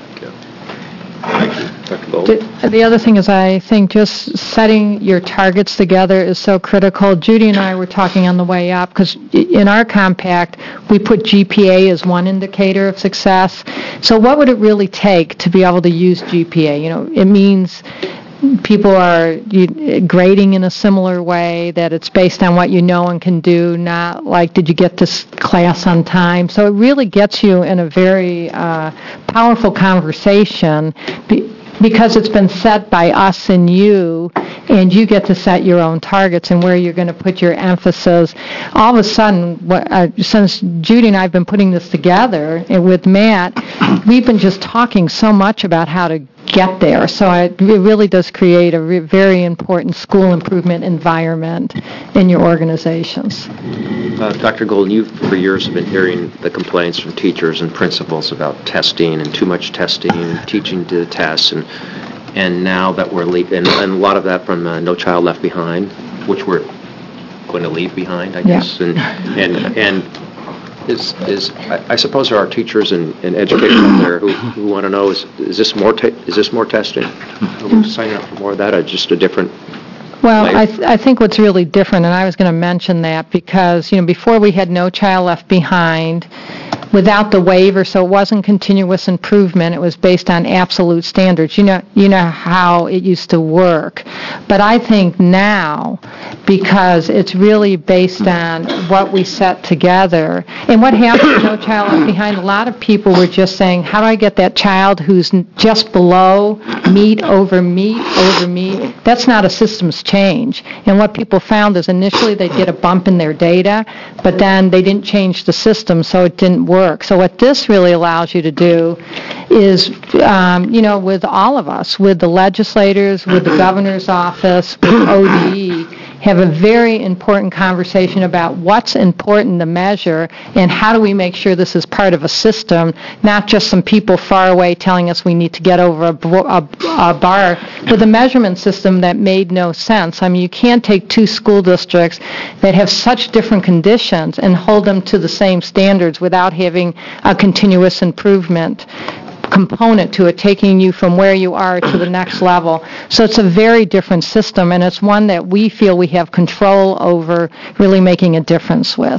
The the other thing is, I think just setting your targets together is so critical. Judy and I were talking on the way up, because in our compact, we put G P A as one indicator of success. So what would it really take to be able to use G P A? You know, it means people are grading in a similar way, that it's based on what you know and can do, not like, did you get this class on time? So it really gets you in a very uh, powerful conversation be- because it's been set by us and you, and you get to set your own targets and where you're going to put your emphasis. All of a sudden, what, uh, since Judy and I have been putting this together and with Matt, we've been just talking so much about how to get there. So it, it really does create a re- very important school improvement environment in your organizations. Uh, Doctor Golden, you for years have been hearing the complaints from teachers and principals about testing and too much testing, teaching to the tests, and and now that we're leaving, and, and a lot of that from uh, No Child Left Behind, which we're going to leave behind, I guess, yeah. and and and. Is, is I, I suppose there are teachers and, and educators out there who, who want to know, is, is this more te- is this more testing? Are we signing up for more of that, or just a different? Well, I, th- I think what's really different, and I was going to mention that because, you know, before we had No Child Left Behind, without the waiver, so it wasn't continuous improvement. It was based on absolute standards. You know, you know how it used to work. But I think now, because it's really based on what we set together, and what happened with No Child Left Behind, a lot of people were just saying, how do I get that child who's just below meet over meet over meet? That's not a systems change. And what people found is initially they'd get a bump in their data, but then they didn't change the system, so it didn't work. So what this really allows you to do is, um, you know, with all of us, with the legislators, with the governor's office, with O D E, have a very important conversation about what's important to measure and how do we make sure this is part of a system, not just some people far away telling us we need to get over a, a, a bar with a measurement system that made no sense. I mean, you can't take two school districts that have such different conditions and hold them to the same standards without having a continuous improvement component to it, taking you from where you are to the next level. So it's a very different system, and it's one that we feel we have control over really making a difference with.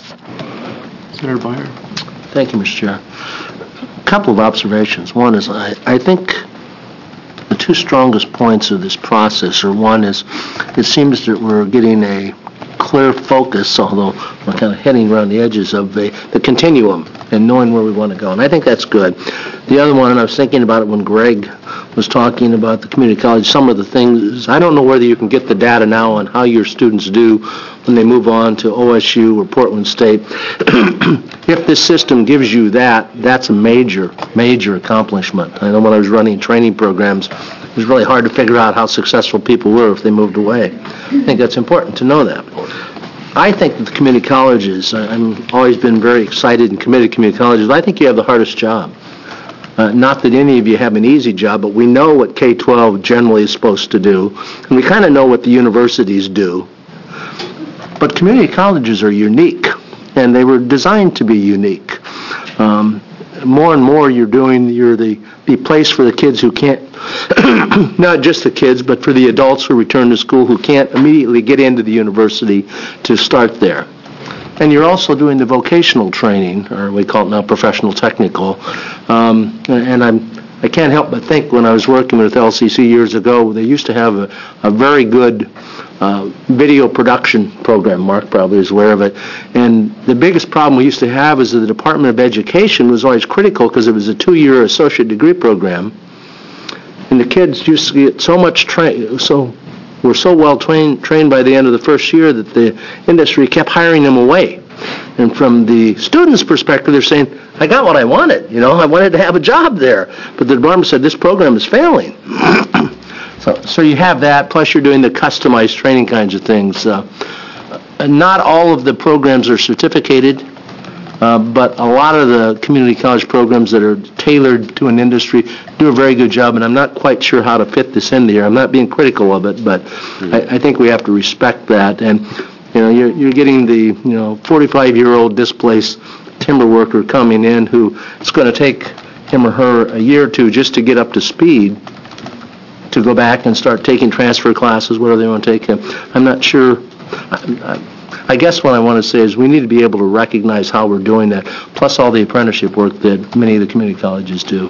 Senator Byer. Thank you, Mister Chair. A couple of observations. One is I, I think the two strongest points of this process are, one is it seems that we're getting a clear focus, although we're kind of heading around the edges of the, the continuum and knowing where we want to go. And I think that's good. The other one, and I was thinking about it when Greg was talking about the community college, some of the things, I don't know whether you can get the data now on how your students do when they move on to O S U or Portland State. If this system gives you that, that's a major, major accomplishment. I know when I was running training programs, it was really hard to figure out how successful people were if they moved away. I think that's important to know that. I think that the community colleges, I've always been very excited and committed to community colleges, I think you have the hardest job. Uh, not that any of you have an easy job, but we know what K twelve generally is supposed to do, and we kind of know what the universities do. But community colleges are unique, and they were designed to be unique. Um, more and more you're doing, you're the, the place for the kids who can't, not just the kids, but for the adults who return to school who can't immediately get into the university to start there. And you're also doing the vocational training, or we call it now professional technical. Um, and I'm, I can't help but think when I was working with L C C years ago, they used to have a, a very good uh, video production program. Mark probably is aware of it. And the biggest problem we used to have is that the Department of Education was always critical because it was a two-year associate degree program. And the kids used to get so much train, so were so well trained trained by the end of the first year that the industry kept hiring them away. And from the students' perspective, they're saying, I got what I wanted, you know, I wanted to have a job there. But the department said, this program is failing. so, so you have that, plus you're doing the customized training kinds of things. Uh, not all of the programs are certificated, uh, but a lot of the community college programs that are tailored to an industry do a very good job, and I'm not quite sure how to fit this in here. I'm not being critical of it, but mm-hmm. I, I think we have to respect that. And you know, you're, you're getting the you know forty-five-year-old displaced timber worker coming in who it's going to take him or her a year or two just to get up to speed to go back and start taking transfer classes, whatever they want to take him. I'm not sure. I, I, I guess what I want to say is we need to be able to recognize how we're doing that, plus all the apprenticeship work that many of the community colleges do.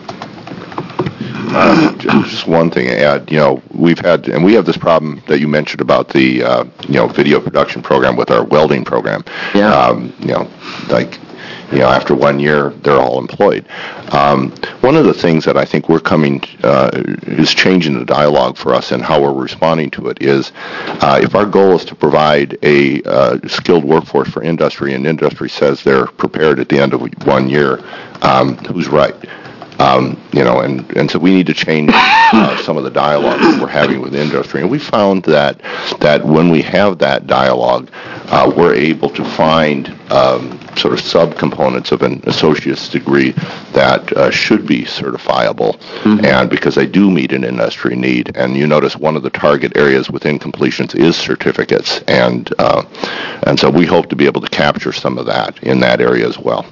Uh, just one thing to add, you know, we've had, and we have this problem that you mentioned about the, uh, you know, video production program with our welding program. Yeah. Um, you know, like, you know, after one year, they're all employed. Um, one of the things that I think we're coming, uh, is changing the dialogue for us and how we're responding to it is, uh, if our goal is to provide a uh, skilled workforce for industry, and industry says they're prepared at the end of one year, um, who's right? Um, you know, and, and so we need to change uh, some of the dialogue that we're having with industry. And we found that that when we have that dialogue, uh, we're able to find um, sort of subcomponents of an associate's degree that uh, should be certifiable, mm-hmm. and because they do meet an industry need. And you notice one of the target areas within completions is certificates, and uh, and so we hope to be able to capture some of that in that area as well.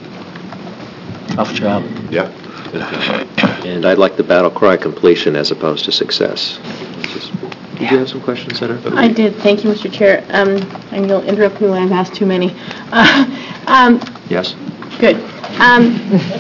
Tough job. Yeah. And I'd like the battle cry completion as opposed to success. Just, did you have some questions, Senator? I did. Thank you, Mister Chair. Um, and you'll interrupt me when I've asked too many. Uh, um, yes. Good. Um,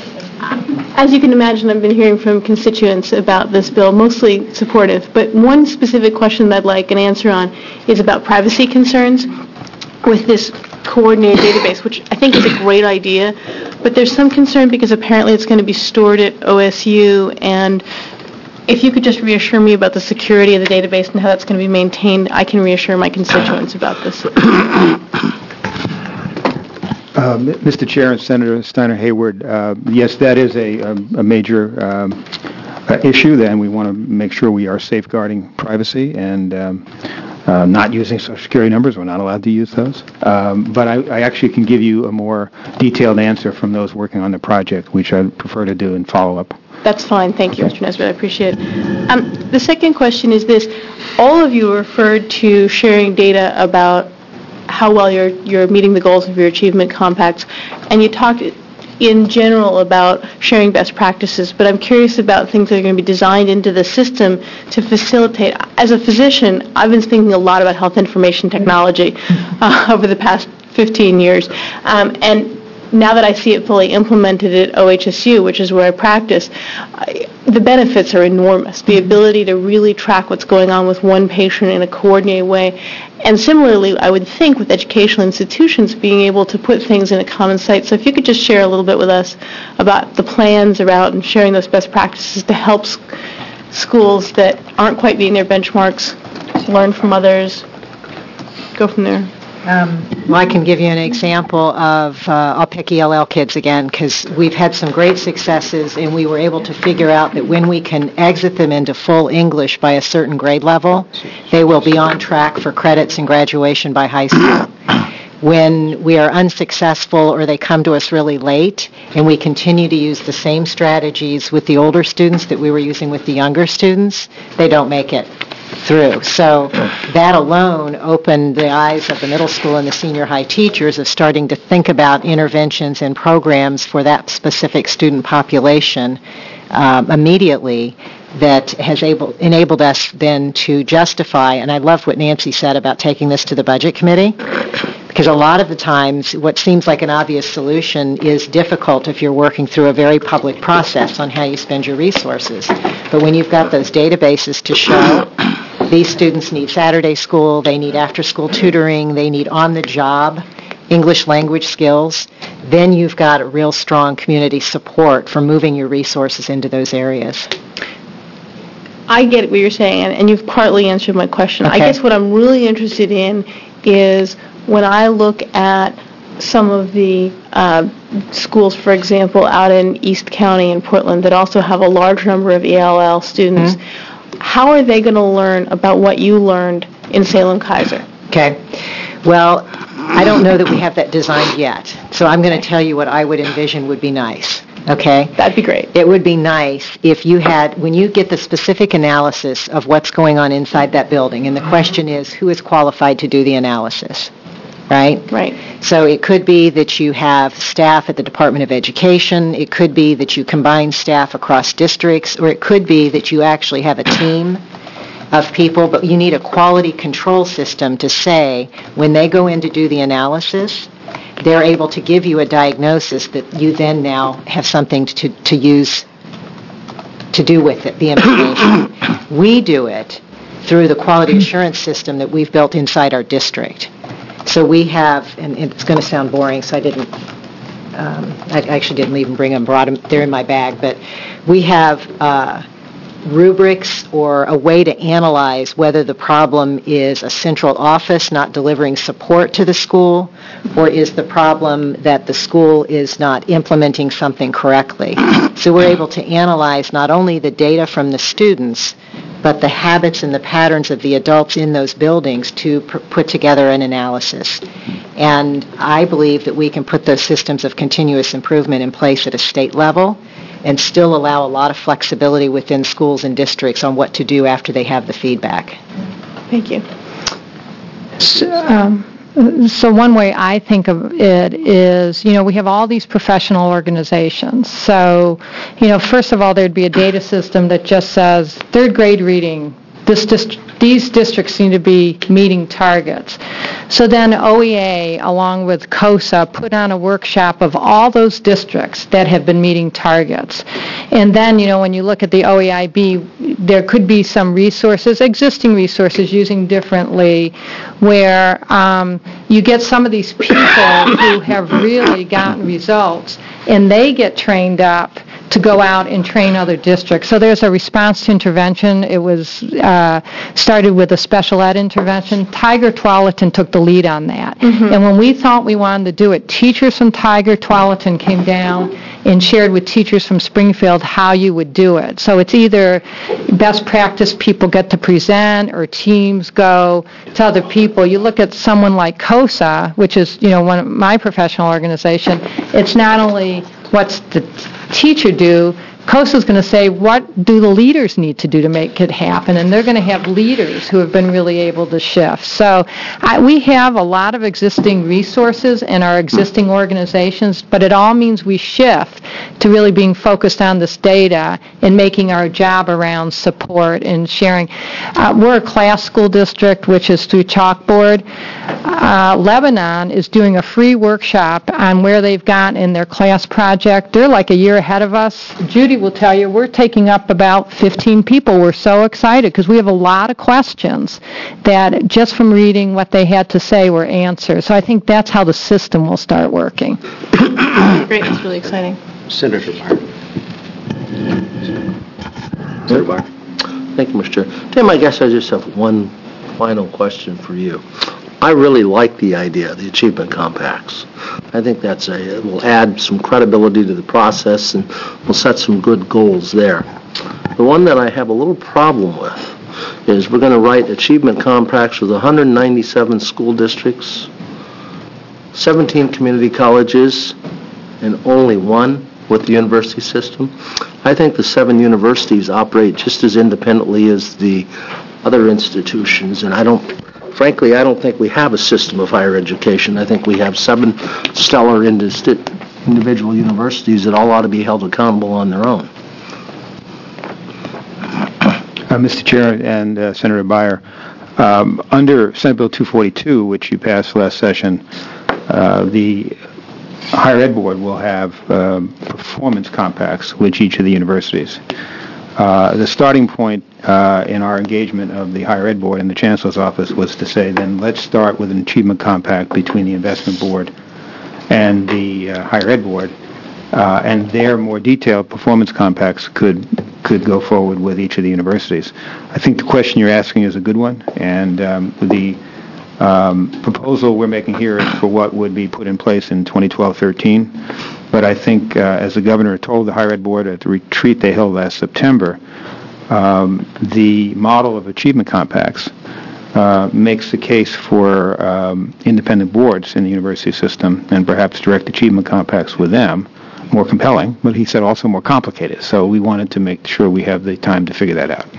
as you can imagine, I've been hearing from constituents about this bill, mostly supportive. But one specific question that I'd like an answer on is about privacy concerns with this coordinated database, which I think is a great idea, but there's some concern because apparently it's going to be stored at O S U, and if you could just reassure me about the security of the database and how that's going to be maintained, I can reassure my constituents about this. Uh, Mister Chair and Senator Steiner Hayward, uh, yes, that is a, a, a major um, uh, issue, and we want to make sure we are safeguarding privacy and um, uh, not using Social Security numbers. We're not allowed to use those. Um, but I, I actually can give you a more detailed answer from those working on the project, which I prefer to do in follow-up. That's fine. Thank you, Mister Nesbitt. I appreciate it. Um, the second question is this. All of you referred to sharing data about how well you're, you're meeting the goals of your achievement compacts, and you talked in general about sharing best practices, but I'm curious about things that are going to be designed into the system to facilitate. As a physician, I've been thinking a lot about health information technology uh, over the past fifteen years, um, and now that I see it fully implemented at O H S U, which is where I practice, I, the benefits are enormous. The ability to really track what's going on with one patient in a coordinated way. And similarly, I would think with educational institutions being able to put things in a common site. So if you could just share a little bit with us about the plans around and sharing those best practices to help s- schools that aren't quite meeting their benchmarks, learn from others, go from there. Um, well, I can give you an example of, uh, I'll pick E L L kids again, because we've had some great successes, and we were able to figure out that when we can exit them into full English by a certain grade level, they will be on track for credits and graduation by high school. When we are unsuccessful or they come to us really late, and we continue to use the same strategies with the older students that we were using with the younger students, they don't make it through. So that alone opened the eyes of the middle school and the senior high teachers of starting to think about interventions and programs for that specific student population um, immediately that has able, enabled us then to justify, and I love what Nancy said about taking this to the Budget Committee, because a lot of the times what seems like an obvious solution is difficult if you're working through a very public process on how you spend your resources. But when you've got those databases to show these students need Saturday school, they need after-school tutoring, they need on-the-job English language skills, then you've got a real strong community support for moving your resources into those areas. I get what you're saying, and, and you've partly answered my question. Okay. I guess what I'm really interested in is when I look at some of the uh, schools, for example, out in East County in Portland that also have a large number of E L L students, mm-hmm. how are they going to learn about what you learned in Salem Keizer? Okay. Well, I don't know that we have that designed yet, so I'm going to tell you what I would envision would be nice. Okay? That'd be great. It would be nice if you had, when you get the specific analysis of what's going on inside that building, and the question is, who is qualified to do the analysis? Right? Right. So it could be that you have staff at the Department of Education, it could be that you combine staff across districts, or it could be that you actually have a team of people, but you need a quality control system to say, when they go in to do the analysis, they're able to give you a diagnosis that you then now have something to, to use to do with it, the information. We do it through the quality assurance system that we've built inside our district. So we have, and it's going to sound boring, so I didn't, um, I actually didn't even bring them, brought them, they're in my bag, but we have uh, rubrics or a way to analyze whether the problem is a central office not delivering support to the school, or is the problem that the school is not implementing something correctly. So we're able to analyze not only the data from the students, but the habits and the patterns of the adults in those buildings to pr- put together an analysis. And I believe that we can put those systems of continuous improvement in place at a state level and still allow a lot of flexibility within schools and districts on what to do after they have the feedback. Thank you. So, um, so one way I think of it is, you know, we have all these professional organizations. So, you know, first of all, there'd be a data system that just says third grade reading, this dist- these districts need to be meeting targets. So then O E A, along with COSA, put on a workshop of all those districts that have been meeting targets. And then, you know, when you look at the O E I B, there could be some resources, existing resources, using differently, where um, you get some of these people who have really gotten results, and they get trained up to go out and train other districts. So there's a response to intervention. It was uh, started with a special ed intervention. Tiger Tualatin took the lead on that. Mm-hmm. And when we thought we wanted to do it, teachers from Tiger Tualatin came down and shared with teachers from Springfield how you would do it. So it's either best practice people get to present, or teams go to other people. You look at someone like COSA, which is, you know, one of my professional organization, it's not only what's the teacher do, COSA is going to say, what do the leaders need to do to make it happen? And they're going to have leaders who have been really able to shift. So I, we have a lot of existing resources in our existing organizations, but it all means we shift to really being focused on this data and making our job around support and sharing. Uh, we're a class school district, which is through Chalkboard. Uh, Lebanon is doing a free workshop on where they've gotten in their class project. They're like a year ahead of us. Judy will tell you we're taking up about fifteen people. We're so excited because we have a lot of questions that just from reading what they had to say were answered. So I think that's how the system will start working. Great. It's really exciting. Senator Barr. Senator Barr. Thank you, Mister Chair. Tim, I guess I just have one final question for you. I really like the idea, the achievement compacts. I think that's a, it will add some credibility to the process and will set some good goals there. The one that I have a little problem with is we're going to write achievement compacts with one hundred ninety-seven school districts, seventeen community colleges, and only one with the university system. I think the seven universities operate just as independently as the other institutions, and I don't, frankly, I don't think we have a system of higher education. I think we have seven stellar individual universities that all ought to be held accountable on their own. Uh, Mister Chair and uh, Senator Beyer, um, under Senate Bill two forty-two, which you passed last session, uh, the Higher Ed Board will have um, performance compacts with each of the universities. Uh, the starting point uh, in our engagement of the Higher Ed Board and the Chancellor's Office was to say, then let's start with an achievement compact between the Investment Board and the uh, Higher Ed Board, uh, and their more detailed performance compacts could could go forward with each of the universities. I think the question you're asking is a good one, and um, the um, proposal we're making here is for what would be put in place in twenty twelve thirteen. But I think, uh, as the governor told the Higher Ed Board at the retreat they held last September, um, the model of achievement compacts uh, makes the case for um, independent boards in the university system and perhaps direct achievement compacts with them more compelling, but he said also more complicated. So we wanted to make sure we have the time to figure that out.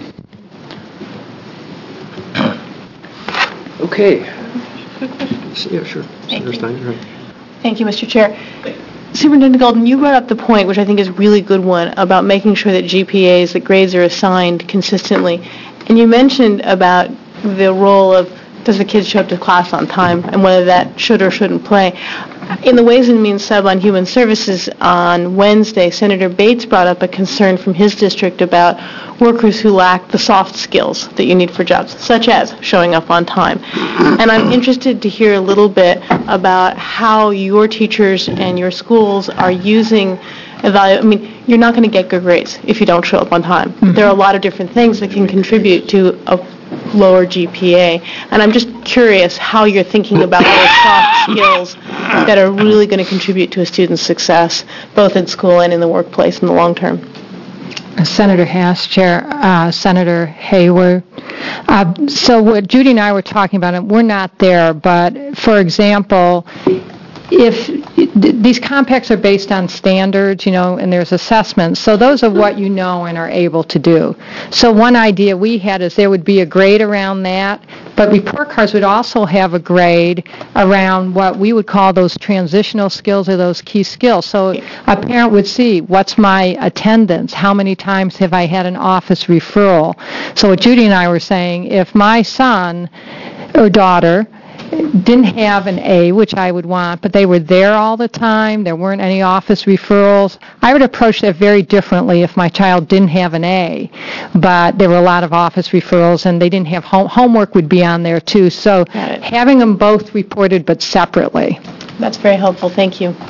Okay. Yeah, sure. Senator Steiner. Thank you, Mister Chair. Superintendent Golden, you brought up the point, which I think is a really good one, about making sure that G P As, that grades are assigned consistently. And you mentioned about the role of, does the kid show up to class on time, and whether that should or shouldn't play. In the Ways and Means sub on Human Services on Wednesday, Senator Bates brought up a concern from his district about workers who lack the soft skills that you need for jobs, such as showing up on time. And I'm interested to hear a little bit about how your teachers and your schools are using evaluate. I mean, you're not going to get good grades if you don't show up on time. Mm-hmm. There are a lot of different things that can contribute to a lower G P A, and I'm just curious how you're thinking about those soft skills that are really going to contribute to a student's success, both in school and in the workplace in the long term. Senator Hass, Chair, uh, Senator Hayward. Uh, so what Judy and I were talking about, and we're not there, but for example, if these compacts are based on standards, you know, and there's assessments, so those are what you know and are able to do. So one idea we had is there would be a grade around that, but report cards would also have a grade around what we would call those transitional skills or those key skills. So a parent would see, what's my attendance? How many times have I had an office referral? So what Judy and I were saying, if my son or daughter didn't have an A, which I would want, but they were there all the time, there weren't any office referrals, I would approach that very differently if my child didn't have an A, but there were a lot of office referrals and they didn't have home, homework would be on there too. So having them both reported but separately. That's very helpful. Thank you.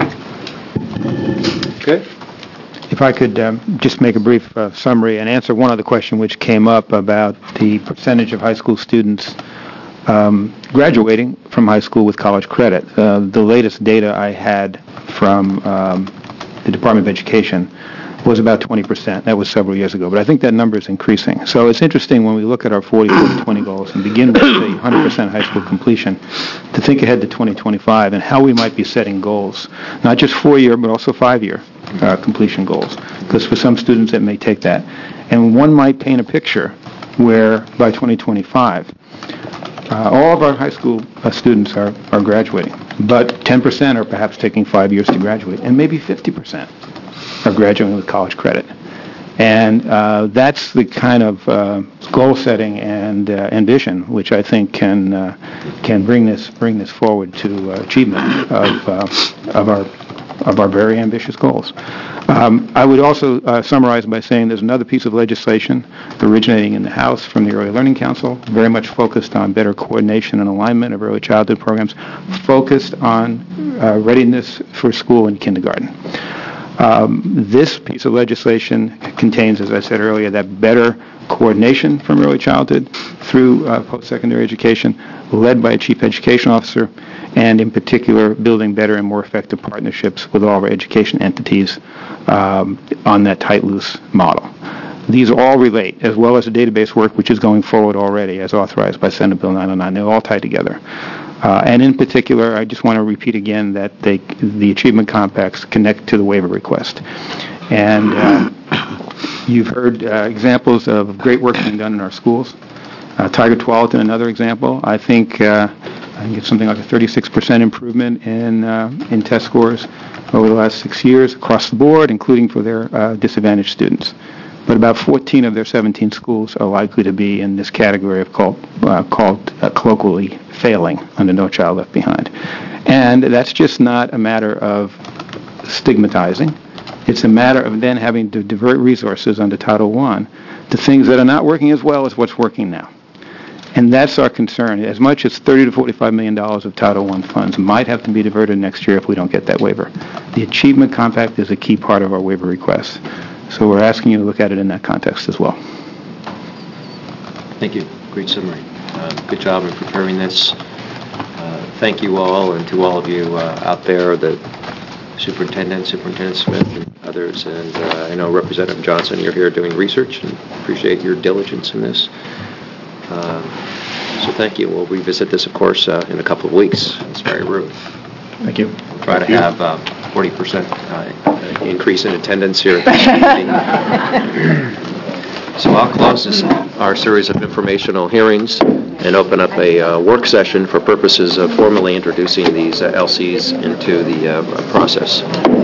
Okay. If I could um, just make a brief uh, summary and answer one other question which came up about the percentage of high school students Um, graduating from high school with college credit. Uh, the latest data I had from um, the Department of Education was about twenty percent. That was several years ago, but I think that number is increasing. So it's interesting when we look at our forty forty twenty goals and begin with the one hundred percent high school completion to think ahead to twenty twenty-five and how we might be setting goals, not just four-year but also five-year uh, completion goals, because for some students it may take that. And one might paint a picture where by twenty twenty-five, Uh, all of our high school uh, students are, are graduating, but ten percent are perhaps taking five years to graduate, and maybe fifty percent are graduating with college credit. And uh, that's the kind of uh, goal setting and uh, ambition which I think can uh, can bring this bring this forward to uh, achievement of uh, of our of our very ambitious goals. Um, I would also uh, summarize by saying there's another piece of legislation originating in the House from the Early Learning Council, very much focused on better coordination and alignment of early childhood programs, focused on uh, readiness for school and kindergarten. Um, This piece of legislation contains, as I said earlier, that better coordination from early childhood through uh, post-secondary education, led by a chief education officer, and in particular, building better and more effective partnerships with all of our education entities um, on that tight, loose model. These all relate, as well as the database work, which is going forward already, as authorized by Senate Bill nine oh nine. They all tie together. Uh, and in particular, I just want to repeat again that they, the achievement compacts connect to the waiver request. And uh, you've heard uh, examples of great work being done in our schools. Uh, Tiger Tualatin, another example. I think uh, I think it's something like a thirty-six percent improvement in uh, in test scores over the last six years across the board, including for their uh, disadvantaged students. But about fourteen of their seventeen schools are likely to be in this category of called, uh, called uh, colloquially failing under No Child Left Behind. And that's just not a matter of stigmatizing. It's a matter of then having to divert resources under Title one to things that are not working as well as what's working now. And that's our concern. As much as thirty to forty-five million dollars of Title one funds might have to be diverted next year if we don't get that waiver. The Achievement Compact is a key part of our waiver request. So we're asking you to look at it in that context as well. Thank you. Great summary. Uh, good job in preparing this. Uh, thank you all, and to all of you uh, out there, the Superintendent, Superintendent Smith, and others, and uh, I know Representative Johnson, you're here doing research, and appreciate your diligence in this. Uh, so thank you. We'll revisit this, of course, uh, in a couple of weeks. It's very rude. Thank you. We'll try to have uh, forty percent uh, increase in attendance here. So I'll close this, our series of informational hearings and open up a uh, work session for purposes of formally introducing these uh, L Cs into the uh, process.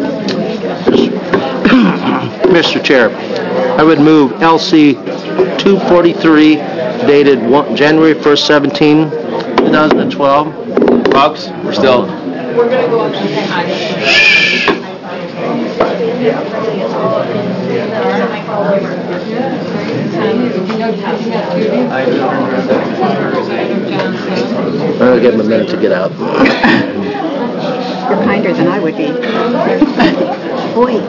Mister Chair, I would move L C two forty-three dated one, January first, seventeen, twenty twelve. Folks, we're still... We're going to go on to I'm going to give him a minute to get out. You're kinder than I would be. Boy.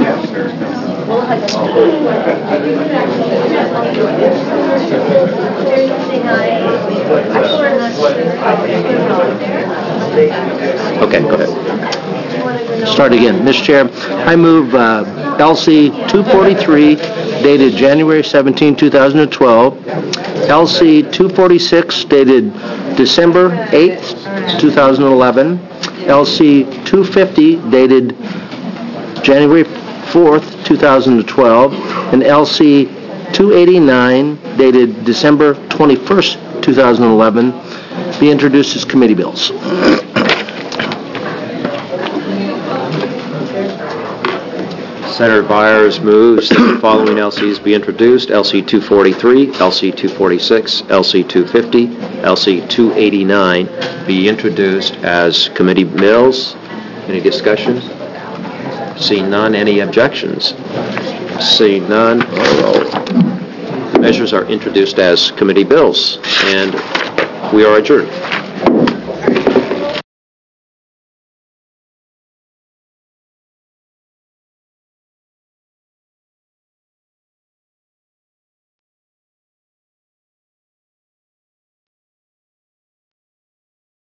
Okay, go ahead. Start again. Mister Chair, I move uh, L C two forty-three dated January seventeenth, twenty twelve, L C two forty-six dated December eighth, twenty eleven, L C two fifty dated January fourth, twenty twelve, and L C two eighty-nine dated December twenty-first, twenty eleven be introduced as committee bills. Senator Byers moves that the following L Cs be introduced: L C two forty-three, L C two forty-six, L C two fifty, L C two eighty-nine be introduced as committee bills. Any discussion? Seeing none, any objections? Seeing none, the measures are introduced as committee bills, and we are adjourned.